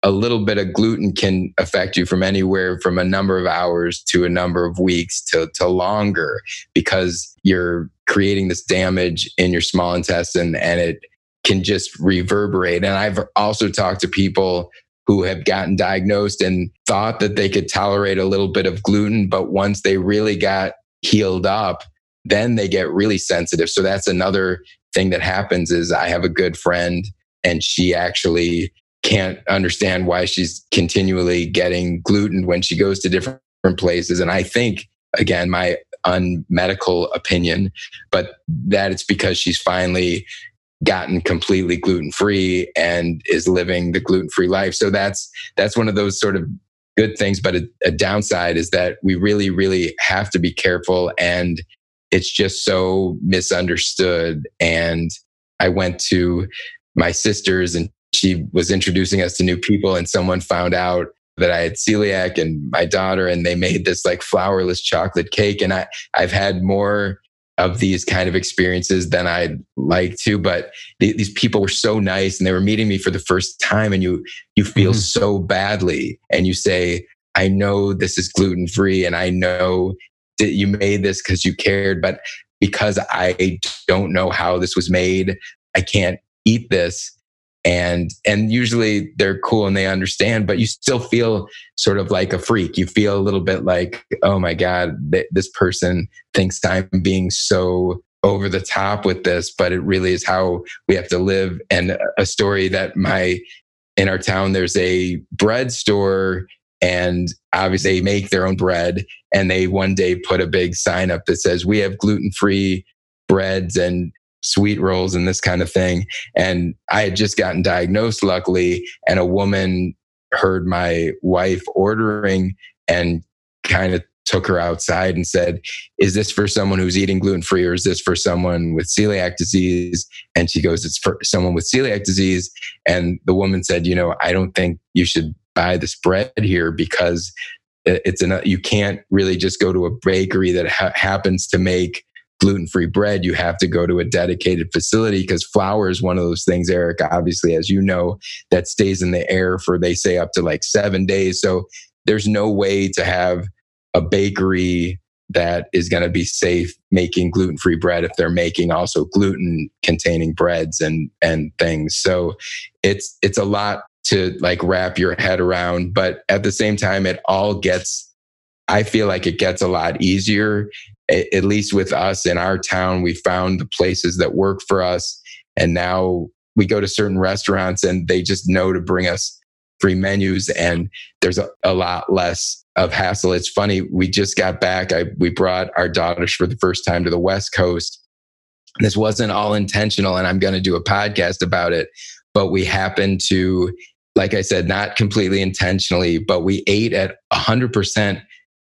a little bit of gluten can affect you from anywhere from a number of hours to a number of weeks to, to longer, because you're creating this damage in your small intestine and it can just reverberate. And I've also talked to people who have gotten diagnosed and thought that they could tolerate a little bit of gluten, but once they really got healed up, then they get really sensitive. So that's another thing that happens. Is I have a good friend and she actually can't understand why she's continually getting gluten when she goes to different places. And I think, again, my unmedical opinion, but that it's because she's finally gotten completely gluten-free and is living the gluten-free life. So that's that's one of those sort of good things. But a, a downside is that we really, really have to be careful, and it's just so misunderstood. And I went to my sister's and she was introducing us to new people, and someone found out that I had celiac, and my daughter, and they made this like flourless chocolate cake. And I, I've had more of these kind of experiences than I'd like to, but th- these people were so nice and they were meeting me for the first time, and you, you feel mm-hmm. so badly, and you say, I know this is gluten-free and I know that you made this because you cared, but because I don't know how this was made, I can't eat this. And, and usually they're cool and they understand, but you still feel sort of like a freak. You feel a little bit like, oh my God, th- this person thinks I'm being so over the top with this, but it really is how we have to live. And a story that my, in our town, there's a bread store, and obviously they make their own bread. And they one day put a big sign up that says, we have gluten-free breads and sweet rolls and this kind of thing. And I had just gotten diagnosed, luckily, and a woman heard my wife ordering and kind of took her outside and said, is this for someone who's eating gluten-free, or is this for someone with celiac disease? And she goes, it's for someone with celiac disease. And the woman said, you know, I don't think you should buy this bread here, because it's an, you can't really just go to a bakery that ha- happens to make gluten-free bread. You have to go to a dedicated facility, because flour is one of those things, Eric, obviously, as you know, that stays in the air for, they say, up to like seven days. So there's no way to have a bakery that is going to be safe making gluten-free bread if they're making also gluten-containing breads and and things. So it's it's a lot to like wrap your head around, but at the same time, it all gets, I feel like it gets a lot easier. At least with us in our town, we found the places that work for us. And now we go to certain restaurants and they just know to bring us free menus, and there's a, a lot less of hassle. It's funny, we just got back. I, we brought our daughters for the first time to the West Coast. This wasn't all intentional, and I'm going to do a podcast about it, but we happened to, like I said, not completely intentionally, but we ate at one hundred percent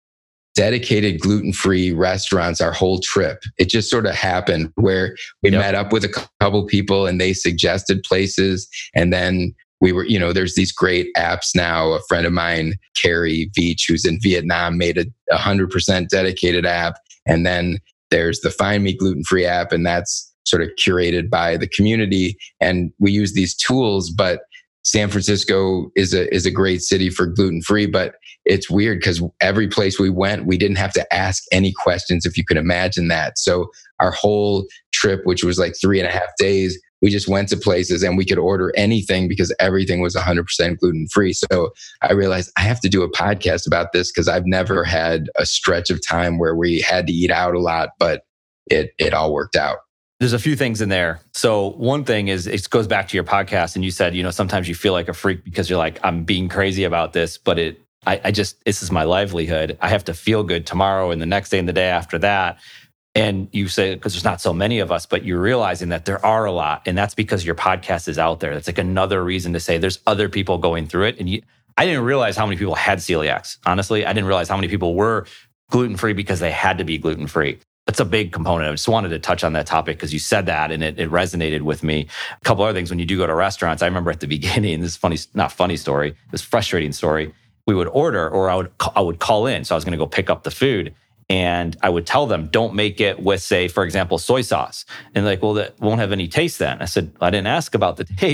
dedicated gluten-free restaurants our whole trip. It just sort of happened where we yep. met up with a couple people and they suggested places. And then we were, you know, there's these great apps now. A friend of mine, Carrie Veach, who's in Vietnam, made a one hundred percent dedicated app. And then there's the Find Me Gluten-Free app, and that's sort of curated by the community. And we use these tools, but San Francisco is a is a great city for gluten-free, but it's weird because every place we went, we didn't have to ask any questions, if you could imagine that. So our whole trip, which was like three and a half days, we just went to places and we could order anything because everything was one hundred percent gluten-free. So I realized I have to do a podcast about this, because I've never had a stretch of time where we had to eat out a lot, but it it all worked out. There's a few things in there. So one thing is, it goes back to your podcast, and you said, you know, sometimes you feel like a freak because you're like, I'm being crazy about this, but it, I, I just, this is my livelihood. I have to feel good tomorrow and the next day and the day after that. And you say, because there's not so many of us, but you're realizing that there are a lot. And that's because your podcast is out there. That's like another reason to say there's other people going through it. And you, I didn't realize how many people had celiacs. Honestly, I didn't realize how many people were gluten-free because they had to be gluten-free. That's a big component. I just wanted to touch on that topic because you said that and it, it resonated with me. A couple other things, when you do go to restaurants, I remember at the beginning, this is funny, not funny story, this frustrating story. We would order, or I would I would call in. So I was going to go pick up the food, and I would tell them, don't make it with, say, for example, soy sauce. And like, well, that won't have any taste then. I said, I didn't ask about the taste.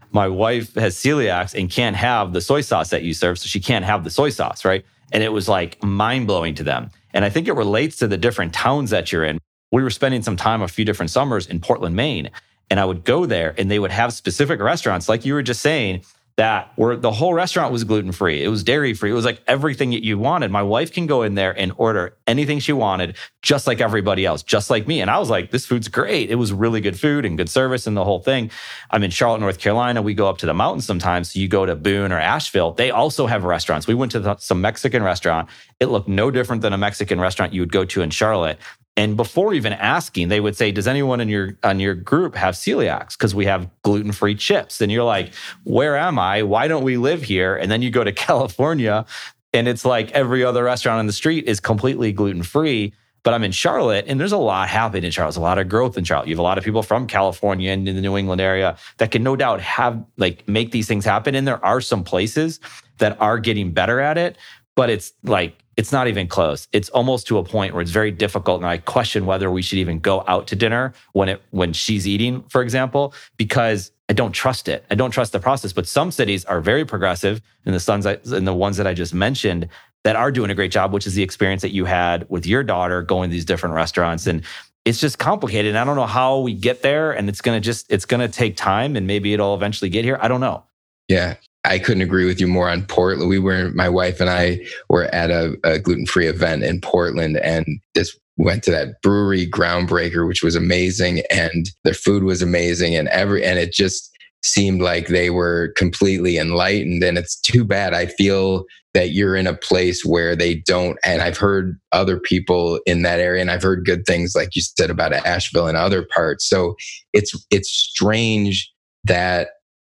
my wife has celiacs and can't have the soy sauce that you serve, so she can't have the soy sauce, right? And it was like mind-blowing to them. And I think it relates to the different towns that you're in. We were spending some time a few different summers in Portland, Maine, and I would go there and they would have specific restaurants, like you were just saying, that were the whole restaurant was gluten-free. It was dairy-free. It was like everything that you wanted. My wife can go in there and order anything she wanted, just like everybody else, just like me. And I was like, this food's great. It was really good food and good service and the whole thing. I'm in Charlotte, North Carolina. We go up to the mountains sometimes. So you go to Boone or Asheville. They also have restaurants. We went to the, some Mexican restaurant. It looked no different than a Mexican restaurant you would go to in Charlotte. And before even asking, they would say, does anyone in your on your group have celiacs? Because we have gluten-free chips. And you're like, where am I? Why don't we live here? And then you go to California and it's like every other restaurant on the street is completely gluten-free. But I'm in Charlotte and there's a lot happening in Charlotte. There's a lot of growth in Charlotte. You have a lot of people from California and in the New England area that can no doubt have like make these things happen. And there are some places that are getting better at it, but it's like, it's not even close. It's almost to a point where it's very difficult. And I question whether we should even go out to dinner when it when she's eating, for example, because I don't trust it. I don't trust the process. But some cities are very progressive, and the sons and the ones that I just mentioned that are doing a great job, which is the experience that you had with your daughter going to these different restaurants. And it's just complicated. And I don't know how we get there. And it's gonna just it's gonna take time, and maybe it'll eventually get here. I don't know. Yeah. I couldn't agree with you more on Portland. We were, my wife and I were at a, a gluten-free event in Portland, and just went to that brewery, Groundbreaker, which was amazing. And their food was amazing. And every, and it just seemed like they were completely enlightened. And it's too bad. I feel that you're in a place where they don't, and I've heard other people in that area, and I've heard good things, like you said, about Asheville and other parts. So it's, it's strange that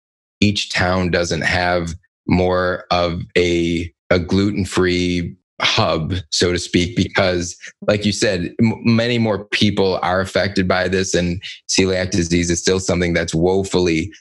each town doesn't have more of a, a gluten-free hub, so to speak, because like you said, m- many more people are affected by this, and celiac disease is still something that's woefully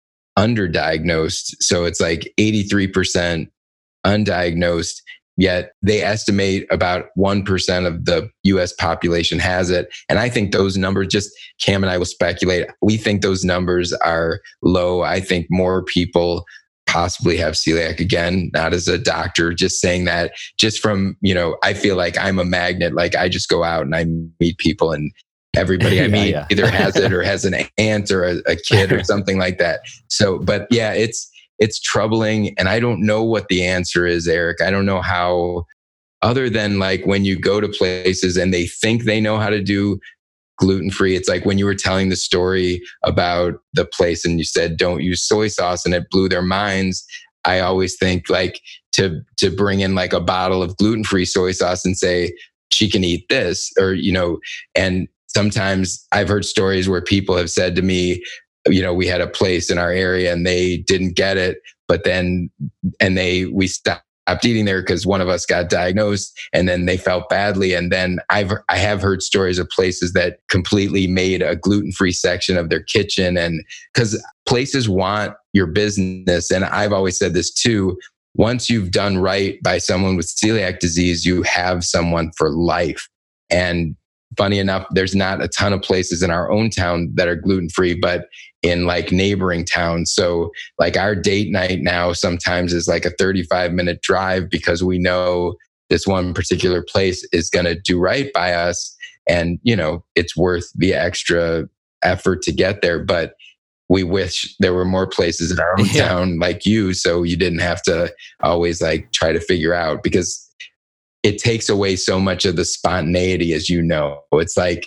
underdiagnosed. So it's like eighty-three percent undiagnosed, yet they estimate about one percent of the U S population has it. And I think those numbers, just Cam and I will speculate, we think those numbers are low. I think more people possibly have celiac. Again, not as a doctor, just saying that, just from, you know, I feel like I'm a magnet. Like I just go out and I meet people, and everybody I meet yeah, yeah. either has it or has an aunt or a, a kid or something like that. So, but yeah, it's, it's troubling. And I don't know what the answer is, Eric. I don't know how, other than like when you go to places and they think they know how to do gluten-free. It's like when you were telling the story about the place and you said, don't use soy sauce, and it blew their minds. I always think like to, to bring in like a bottle of gluten-free soy sauce and say, she can eat this, or, you know, and sometimes I've heard stories where people have said to me, you know, we had a place in our area and they didn't get it, but then, and they, we stopped eating there because one of us got diagnosed, and then they felt badly. And then I've, I have heard stories of places that completely made a gluten-free section of their kitchen. And because places want your business. And I've always said this too, once you've done right by someone with celiac disease, you have someone for life. And funny enough, there's not a ton of places in our own town that are gluten-free, but in like neighboring towns. So like our date night now sometimes is like a thirty-five minute drive, because we know this one particular place is going to do right by us. And, you know, it's worth the extra effort to get there. But we wish there were more places in our own yeah. town like you, so you didn't have to always like try to figure out, because it takes away so much of the spontaneity, as you know. It's like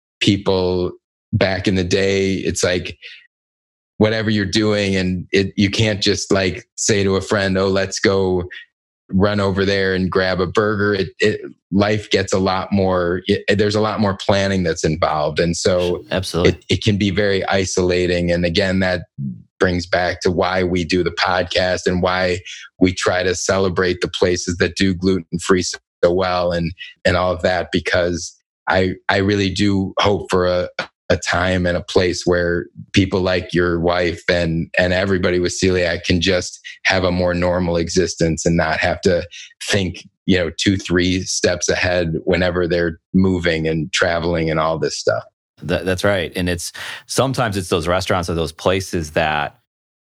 people back in the day, it's like whatever you're doing, and it, you can't just like say to a friend, oh, let's go run over there and grab a burger. It, it life gets a lot more, it, there's a lot more planning that's involved. And so absolutely, it, it can be very isolating. And again, that brings back to why we do the podcast and why we try to celebrate the places that do gluten-free so well and, and all of that, because I, I really do hope for a, a time and a place where people like your wife and, and everybody with celiac can just have a more normal existence and not have to think, you know, two, three steps ahead whenever they're moving and traveling and all this stuff. That, that's right. And it's sometimes it's those restaurants or those places that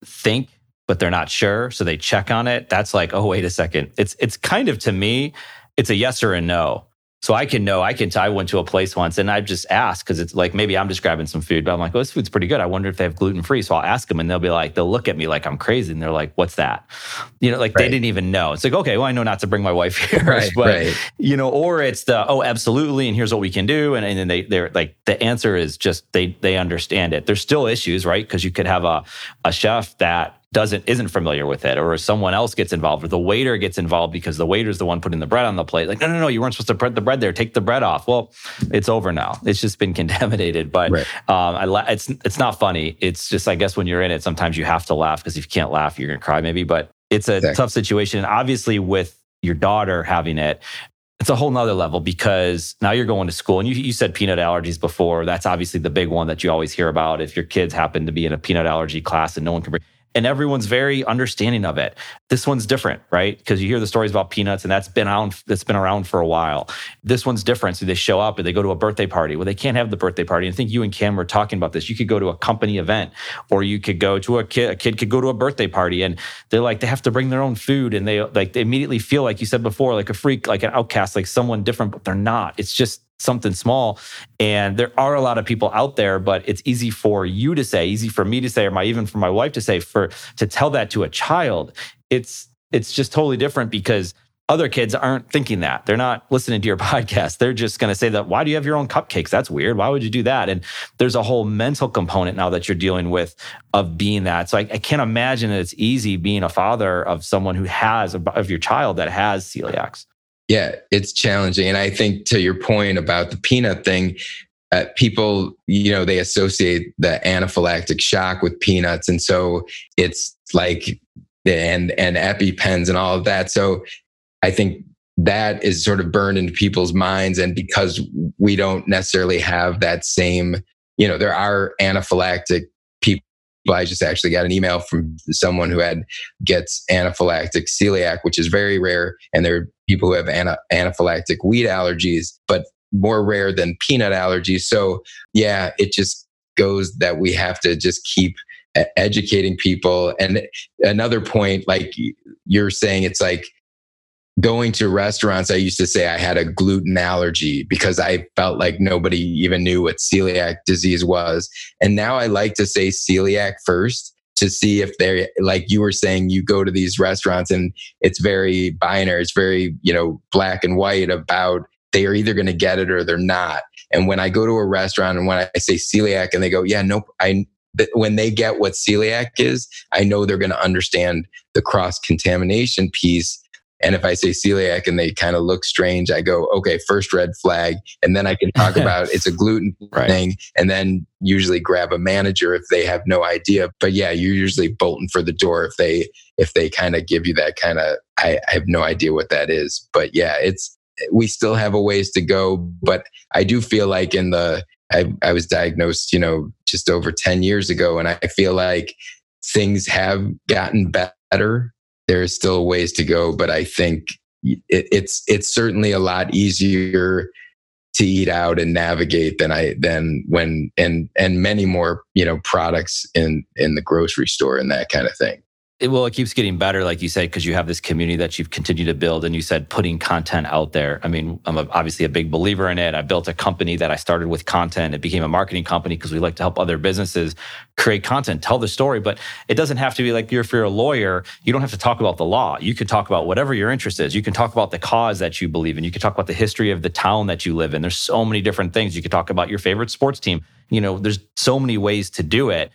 think, but they're not sure. So they check on it. That's like, oh, wait a second. It's it's kind of, to me, it's a yes or a no. So I can know, I can tell. I went to a place once and I just asked, because it's like, maybe I'm just grabbing some food, but I'm like, oh, this food's pretty good. I wonder if they have gluten-free. So I'll ask them and they'll be like, they'll look at me like I'm crazy. And they're like, what's that? You know, like right. They didn't even know. It's like, okay, well, I know not to bring my wife here. Right, but, right. you know, or it's the, oh, absolutely. And here's what we can do. And, and then they, they're like, the answer is just, they they understand it. There's still issues, right? Because you could have a, a chef that doesn't isn't familiar with it, or someone else gets involved, or the waiter gets involved because the waiter's the one putting the bread on the plate. Like, no, no, no, you weren't supposed to put the bread there. Take the bread off. Well, it's over now. It's just been contaminated. But right. um, I la- it's it's not funny. It's just, I guess, when you're in it, sometimes you have to laugh, because if you can't laugh, you're gonna cry maybe. But it's a exactly. tough situation. And obviously, with your daughter having it, it's a whole nother level, because now you're going to school, and you, you said peanut allergies before. That's obviously the big one that you always hear about. If your kids happen to be in a peanut allergy class and no one can bring. And everyone's very understanding of it. This one's different, right? Because you hear the stories about peanuts, and that's been around, that's been around for a while. This one's different. So they show up and they go to a birthday party. Well, they can't have the birthday party. And I think you and Cam were talking about this. You could go to a company event, or you could go to a kid, a kid could go to a birthday party, and they're like, they have to bring their own food. And they like, they immediately feel, like you said before, like a freak, like an outcast, like someone different, but they're not. It's just something small. And there are a lot of people out there, but it's easy for you to say, easy for me to say, or my even for my wife to say, for to tell that to a child. It's it's just totally different, because other kids aren't thinking that. They're not listening to your podcast. They're just going to say that, why do you have your own cupcakes? That's weird. Why would you do that? And there's a whole mental component now that you're dealing with of being that. So I, I can't imagine that it's easy being a father of someone who has, of your child that has celiacs. Yeah, it's challenging. And I think, to your point about the peanut thing, uh, people, you know, they associate the anaphylactic shock with peanuts. And so it's like, and, and EpiPens and all of that. So I think that is sort of burned into people's minds. And because we don't necessarily have that same, you know, there are anaphylactic people. I just actually got an email from someone who had gets anaphylactic celiac, which is very rare. And there are people who have ana- anaphylactic wheat allergies, but more rare than peanut allergies. So yeah, it just goes that we have to just keep educating people. And another point, like you're saying, it's like going to restaurants. I used to say I had a gluten allergy because I felt like nobody even knew what celiac disease was. And now I like to say celiac first, to see if they're, like you were saying, you go to these restaurants and it's very binary. It's very, you know, black and white about they are either going to get it or they're not. And when I go to a restaurant and when I say celiac and they go, yeah, nope, I, when they get what celiac is, I know they're going to understand the cross-contamination piece. And if I say celiac and they kind of look strange, I go, okay, first red flag. And then I can talk about it's a gluten right. thing, and then usually grab a manager if they have no idea. But yeah, you're usually bolting for the door if they if they kind of give you that kind of, I, I have no idea what that is. But yeah, it's we still have a ways to go. But I do feel like in the, I, I was diagnosed, you know, just over ten years ago. And I feel like things have gotten better. There's still ways to go, but I think it, it's it's certainly a lot easier to eat out and navigate than I than when and and many more, you know, products in in the grocery store and that kind of thing. It, well, it keeps getting better, like you said, because you have this community that you've continued to build. And you said putting content out there. I mean, I'm a, obviously a big believer in it. I built a company that I started with content. It became a marketing company because we like to help other businesses create content, tell the story. But it doesn't have to be like, you're, if you're a lawyer, you don't have to talk about the law. You could talk about whatever your interest is. You can talk about the cause that you believe in. You can talk about the history of the town that you live in. There's so many different things. You could talk about your favorite sports team. You know, there's so many ways to do it.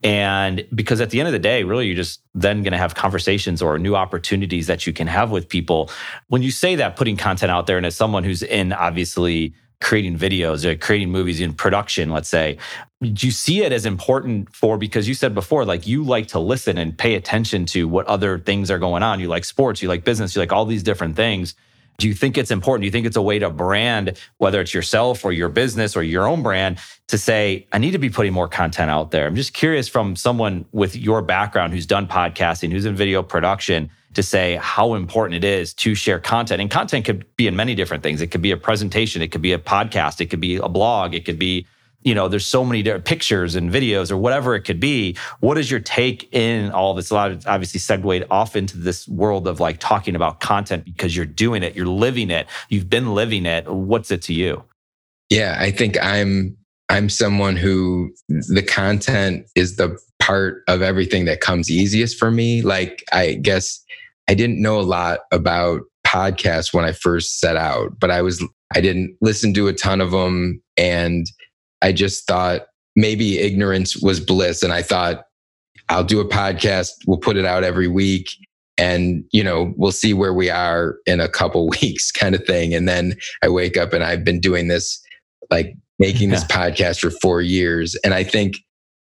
And because at the end of the day, really, you're just then going to have conversations or new opportunities that you can have with people. When you say that, putting content out there, and as someone who's in obviously creating videos or creating movies in production, let's say, do you see it as important for, because you said before, like you like to listen and pay attention to what other things are going on. You like sports, you like business, you like all these different things. Do you think it's important? Do you think it's a way to brand, whether it's yourself or your business or your own brand, to say, I need to be putting more content out there? I'm just curious, from someone with your background who's done podcasting, who's in video production, to say how important it is to share content. And content could be in many different things. It could be a presentation. It could be a podcast. It could be a blog. It could be, you know, there's so many different pictures and videos or whatever it could be. What is your take in all of this? A lot of obviously segued off into this world of like talking about content because you're doing it, you're living it, you've been living it. What's it to you? Yeah, I think I'm I'm someone who the content is the part of everything that comes easiest for me. Like, I guess I didn't know a lot about podcasts when I first set out, but I was I didn't listen to a ton of them, and I just thought maybe ignorance was bliss. And I thought, I'll do a podcast, we'll put it out every week, and, you know, we'll see where we are in a couple weeks kind of thing. And then I wake up and I've been doing this, like making this yeah. podcast for four years. And I think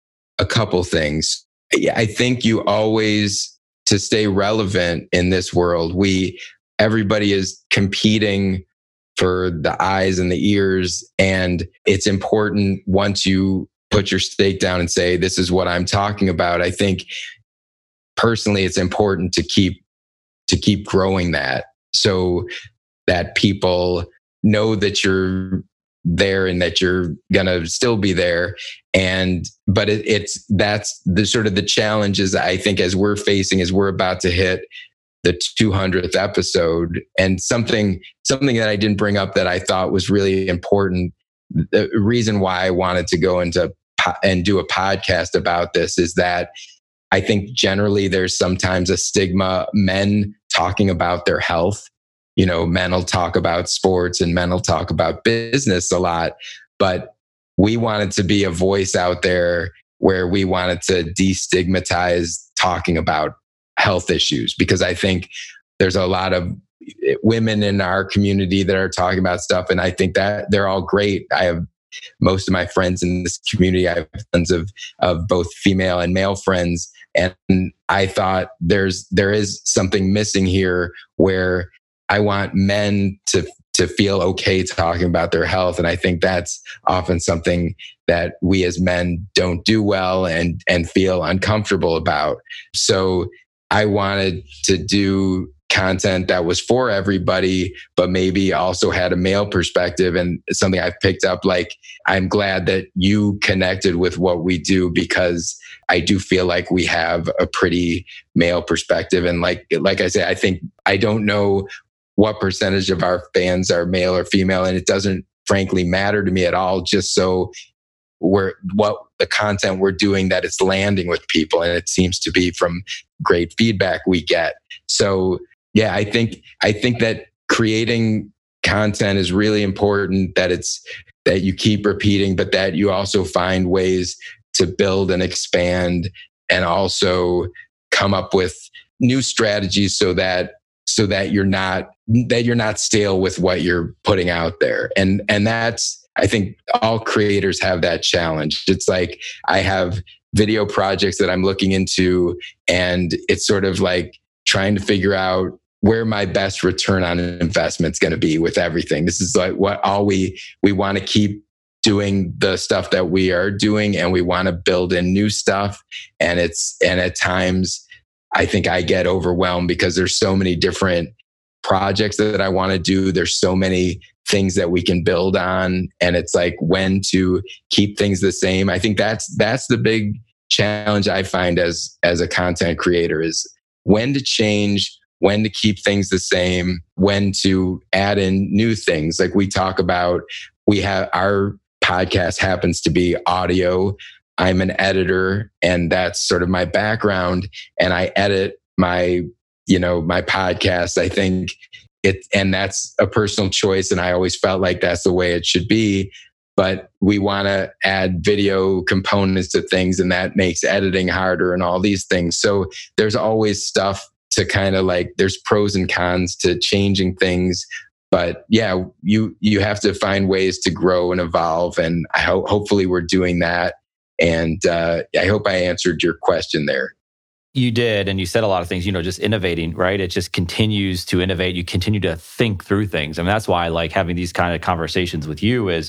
a couple things. I think you always, to stay relevant in this world, we, everybody is competing for the eyes and the ears. And it's important once you put your stake down and say, this is what I'm talking about. I think personally, it's important to keep, to keep growing that so that people know that you're there and that you're going to still be there. And, but it, it's, that's the sort of the challenges I think as we're facing, as we're about to hit the two hundredth episode. And something, something that I didn't bring up that I thought was really important. The reason why I wanted to go into po- and do a podcast about this is that I think generally there's sometimes a stigma, men talking about their health. You know, men will talk about sports and men will talk about business a lot, but we wanted to be a voice out there where we wanted to destigmatize talking about health issues, because I think there's a lot of women in our community that are talking about stuff. And I think that they're all great. I have most of my friends in this community. I have tons of, of both female and male friends. And I thought there's, there is something missing here where I want men to, to feel okay talking about their health. And I think that's often something that we as men don't do well and, and feel uncomfortable about. So I wanted to do content that was for everybody, but maybe also had a male perspective. And something I've picked up, like, I'm glad that you connected with what we do, because I do feel like we have a pretty male perspective. And like, like I say, I think I don't know what percentage of our fans are male or female, and it doesn't frankly matter to me at all, just so we're what the content we're doing, that it's landing with people. And it seems to be from great feedback we get. So yeah, I think, I think that creating content is really important, that it's, that you keep repeating, but that you also find ways to build and expand and also come up with new strategies so that, so that you're not, that you're not stale with what you're putting out there. And, and that's, I think all creators have that challenge. It's like, I have video projects that I'm looking into, and it's sort of like trying to figure out where my best return on investment is going to be with everything. This is like what all we, we want to keep doing the stuff that we are doing, and we want to build in new stuff. And it's, and at times I think I get overwhelmed because there's so many different projects that I want to do. There's so many things that we can build on. And it's like when to keep things the same. I think that's, that's the big challenge I find as, as a content creator, is when to change, when to keep things the same, when to add in new things. Like we talk about, we have, our podcast happens to be audio. I'm an editor, and that's sort of my background. And I edit my, you know, my podcast. I think it, and that's a personal choice. And I always felt like that's the way it should be. But we want to add video components to things, and that makes editing harder and all these things. So there's always stuff to kind of like, there's pros and cons to changing things. But yeah, you, you have to find ways to grow and evolve. And I hope, hopefully we're doing that. And uh, I hope I answered your question there. You did. And you said a lot of things, you know, just innovating, right? It just continues to innovate. You continue to think through things. I mean, that's why I like having these kind of conversations with you, is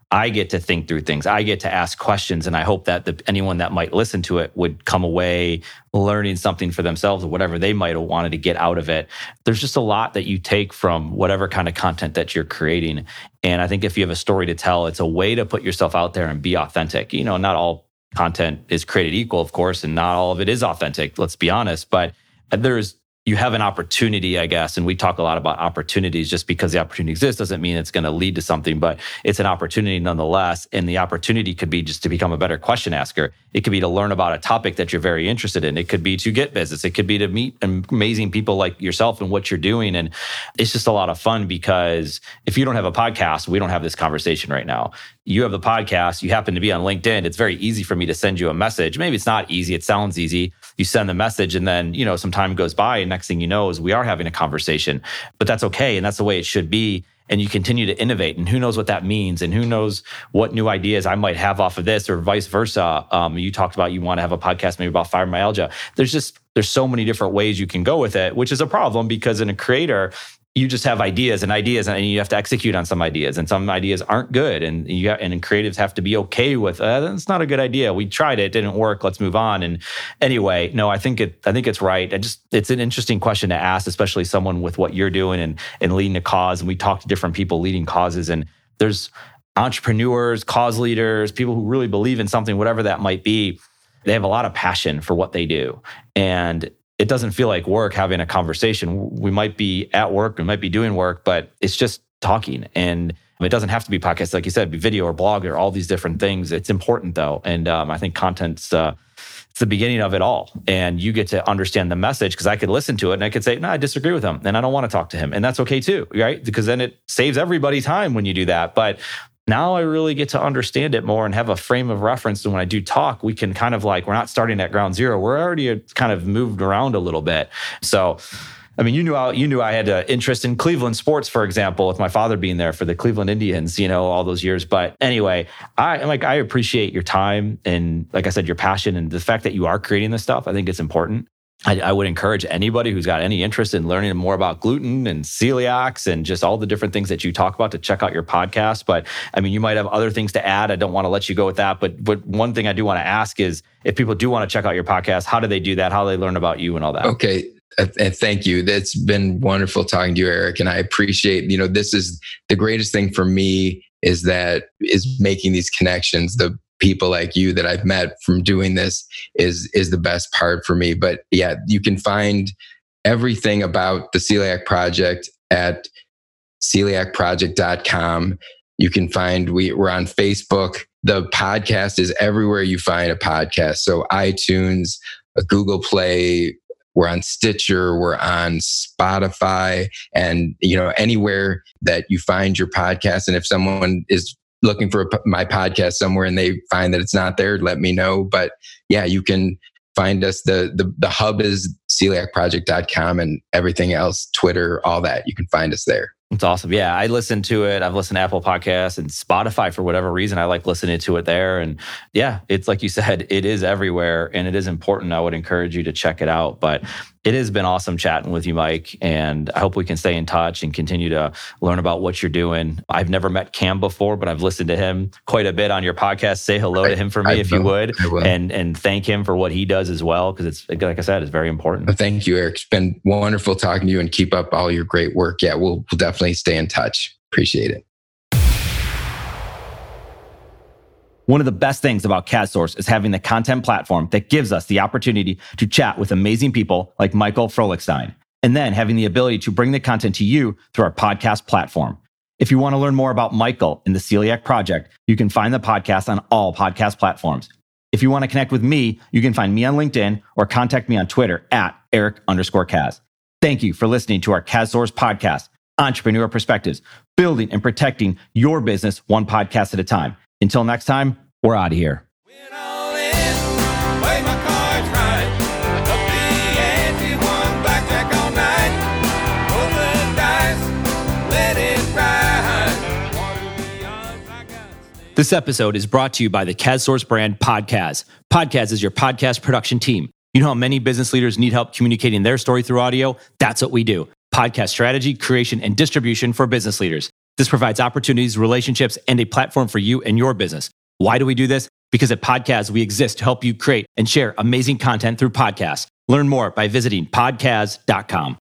I get to think through things. I get to ask questions. And I hope that the, anyone that might listen to it would come away learning something for themselves or whatever they might have wanted to get out of it. There's just a lot that you take from whatever kind of content that you're creating. And I think if you have a story to tell, it's a way to put yourself out there and be authentic. You know, not all content is created equal, of course, and not all of it is authentic, let's be honest. But there's you have an opportunity, I guess, and we talk a lot about opportunities. Just because the opportunity exists doesn't mean it's going to lead to something, but it's an opportunity nonetheless. And the opportunity could be just to become a better question asker. It could be to learn about a topic that you're very interested in. It could be to get business. It could be to meet amazing people like yourself and what you're doing. And it's just a lot of fun because if you don't have a podcast, we don't have this conversation right now. You have the podcast, you happen to be on LinkedIn. It's very easy for me to send you a message. Maybe it's not easy. It sounds easy. You send the message and then, you know, some time goes by and next thing you know is we are having a conversation, but that's okay. And that's the way it should be. And you continue to innovate, and who knows what that means, and who knows what new ideas I might have off of this, or vice versa. Um, you talked about you want to have a podcast maybe about fibromyalgia. There's just there's so many different ways you can go with it, which is a problem because in a creator, you just have ideas and ideas, and you have to execute on some ideas, and some ideas aren't good, and you have, and creatives have to be okay with uh, that's not a good idea. We tried it, it didn't work. Let's move on. And anyway, no, I think it. I think it's right. I just it's an interesting question to ask, especially someone with what you're doing and and leading a cause. And we talk to different people leading causes, and there's entrepreneurs, cause leaders, people who really believe in something, whatever that might be. They have a lot of passion for what they do, and it doesn't feel like work having a conversation. We might be at work, we might be doing work, but it's just talking. And it doesn't have to be podcasts, like you said, be video or blog or all these different things. It's important though. And um, I think content's uh, it's the beginning of it all. And you get to understand the message because I could listen to it and I could say, no, I disagree with him and I don't want to talk to him. And that's okay too, right? Because then it saves everybody time when you do that. But now I really get to understand it more and have a frame of reference. And when I do talk, we can kind of like, we're not starting at ground zero. We're already kind of moved around a little bit. So, I mean, you knew I, you knew I had an interest in Cleveland sports, for example, with my father being there for the Cleveland Indians, you know, all those years. But anyway, I like I appreciate your time and, like I said, your passion and the fact that you are creating this stuff. I think it's important. I, I would encourage anybody who's got any interest in learning more about gluten and celiacs and just all the different things that you talk about to check out your podcast. But I mean, you might have other things to add. I don't want to let you go with that. But, but one thing I do want to ask is if people do want to check out your podcast, how do they do that? How do they learn about you and all that? Okay. And thank you. It's been wonderful talking to you, Eric. And I appreciate, you know, this is the greatest thing for me is that is making these connections. The people like you that I've met from doing this is is the best part for me. But yeah, you can find everything about the Celiac Project at celiac project dot com. You can find, we, we're on Facebook. The podcast is everywhere you find a podcast. So iTunes, Google Play, we're on Stitcher, we're on Spotify, and you know, anywhere that you find your podcast. And if someone is looking for a, my podcast somewhere and they find that it's not there, let me know. But yeah, you can find us. The the, the hub is celiac project dot com, and everything else, Twitter, all that, you can find us there. It's awesome. Yeah, I listen to it. I've listened to Apple Podcasts and Spotify for whatever reason. I like listening to it there. And yeah, it's like you said, it is everywhere and it is important. I would encourage you to check it out. But it has been awesome chatting with you, Mike. And I hope we can stay in touch and continue to learn about what you're doing. I've never met Cam before, but I've listened to him quite a bit on your podcast. Say hello I, to him for me I if will. you would. And and thank him for what he does as well. Because it's, like I said, it's very important. Thank you, Eric. It's been wonderful talking to you and keep up all your great work. Yeah, we'll, we'll definitely stay in touch. Appreciate it. One of the best things about CADSource is having the content platform that gives us the opportunity to chat with amazing people like Michael Frohlichstein, and then having the ability to bring the content to you through our podcast platform. If you want to learn more about Michael and the Celiac Project, you can find the podcast on all podcast platforms. If you want to connect with me, you can find me on LinkedIn or contact me on Twitter at Eric underscore Kaz. Thank you for listening to our CADSource podcast, Entrepreneur Perspectives, building and protecting your business one podcast at a time. Until next time, we're out of here. Went all in, played my cards right. Up the ante, won blackjack all night. Roll the dice, let it ride. Water the odds, I got stayed. This episode is brought to you by the CADSource brand Podcast. Podcast is your podcast production team. You know how many business leaders need help communicating their story through audio? That's what we do. Podcast strategy, creation, and distribution for business leaders. This provides opportunities, relationships, and a platform for you and your business. Why do we do this? Because at Podcast, we exist to help you create and share amazing content through podcasts. Learn more by visiting podcast dot com.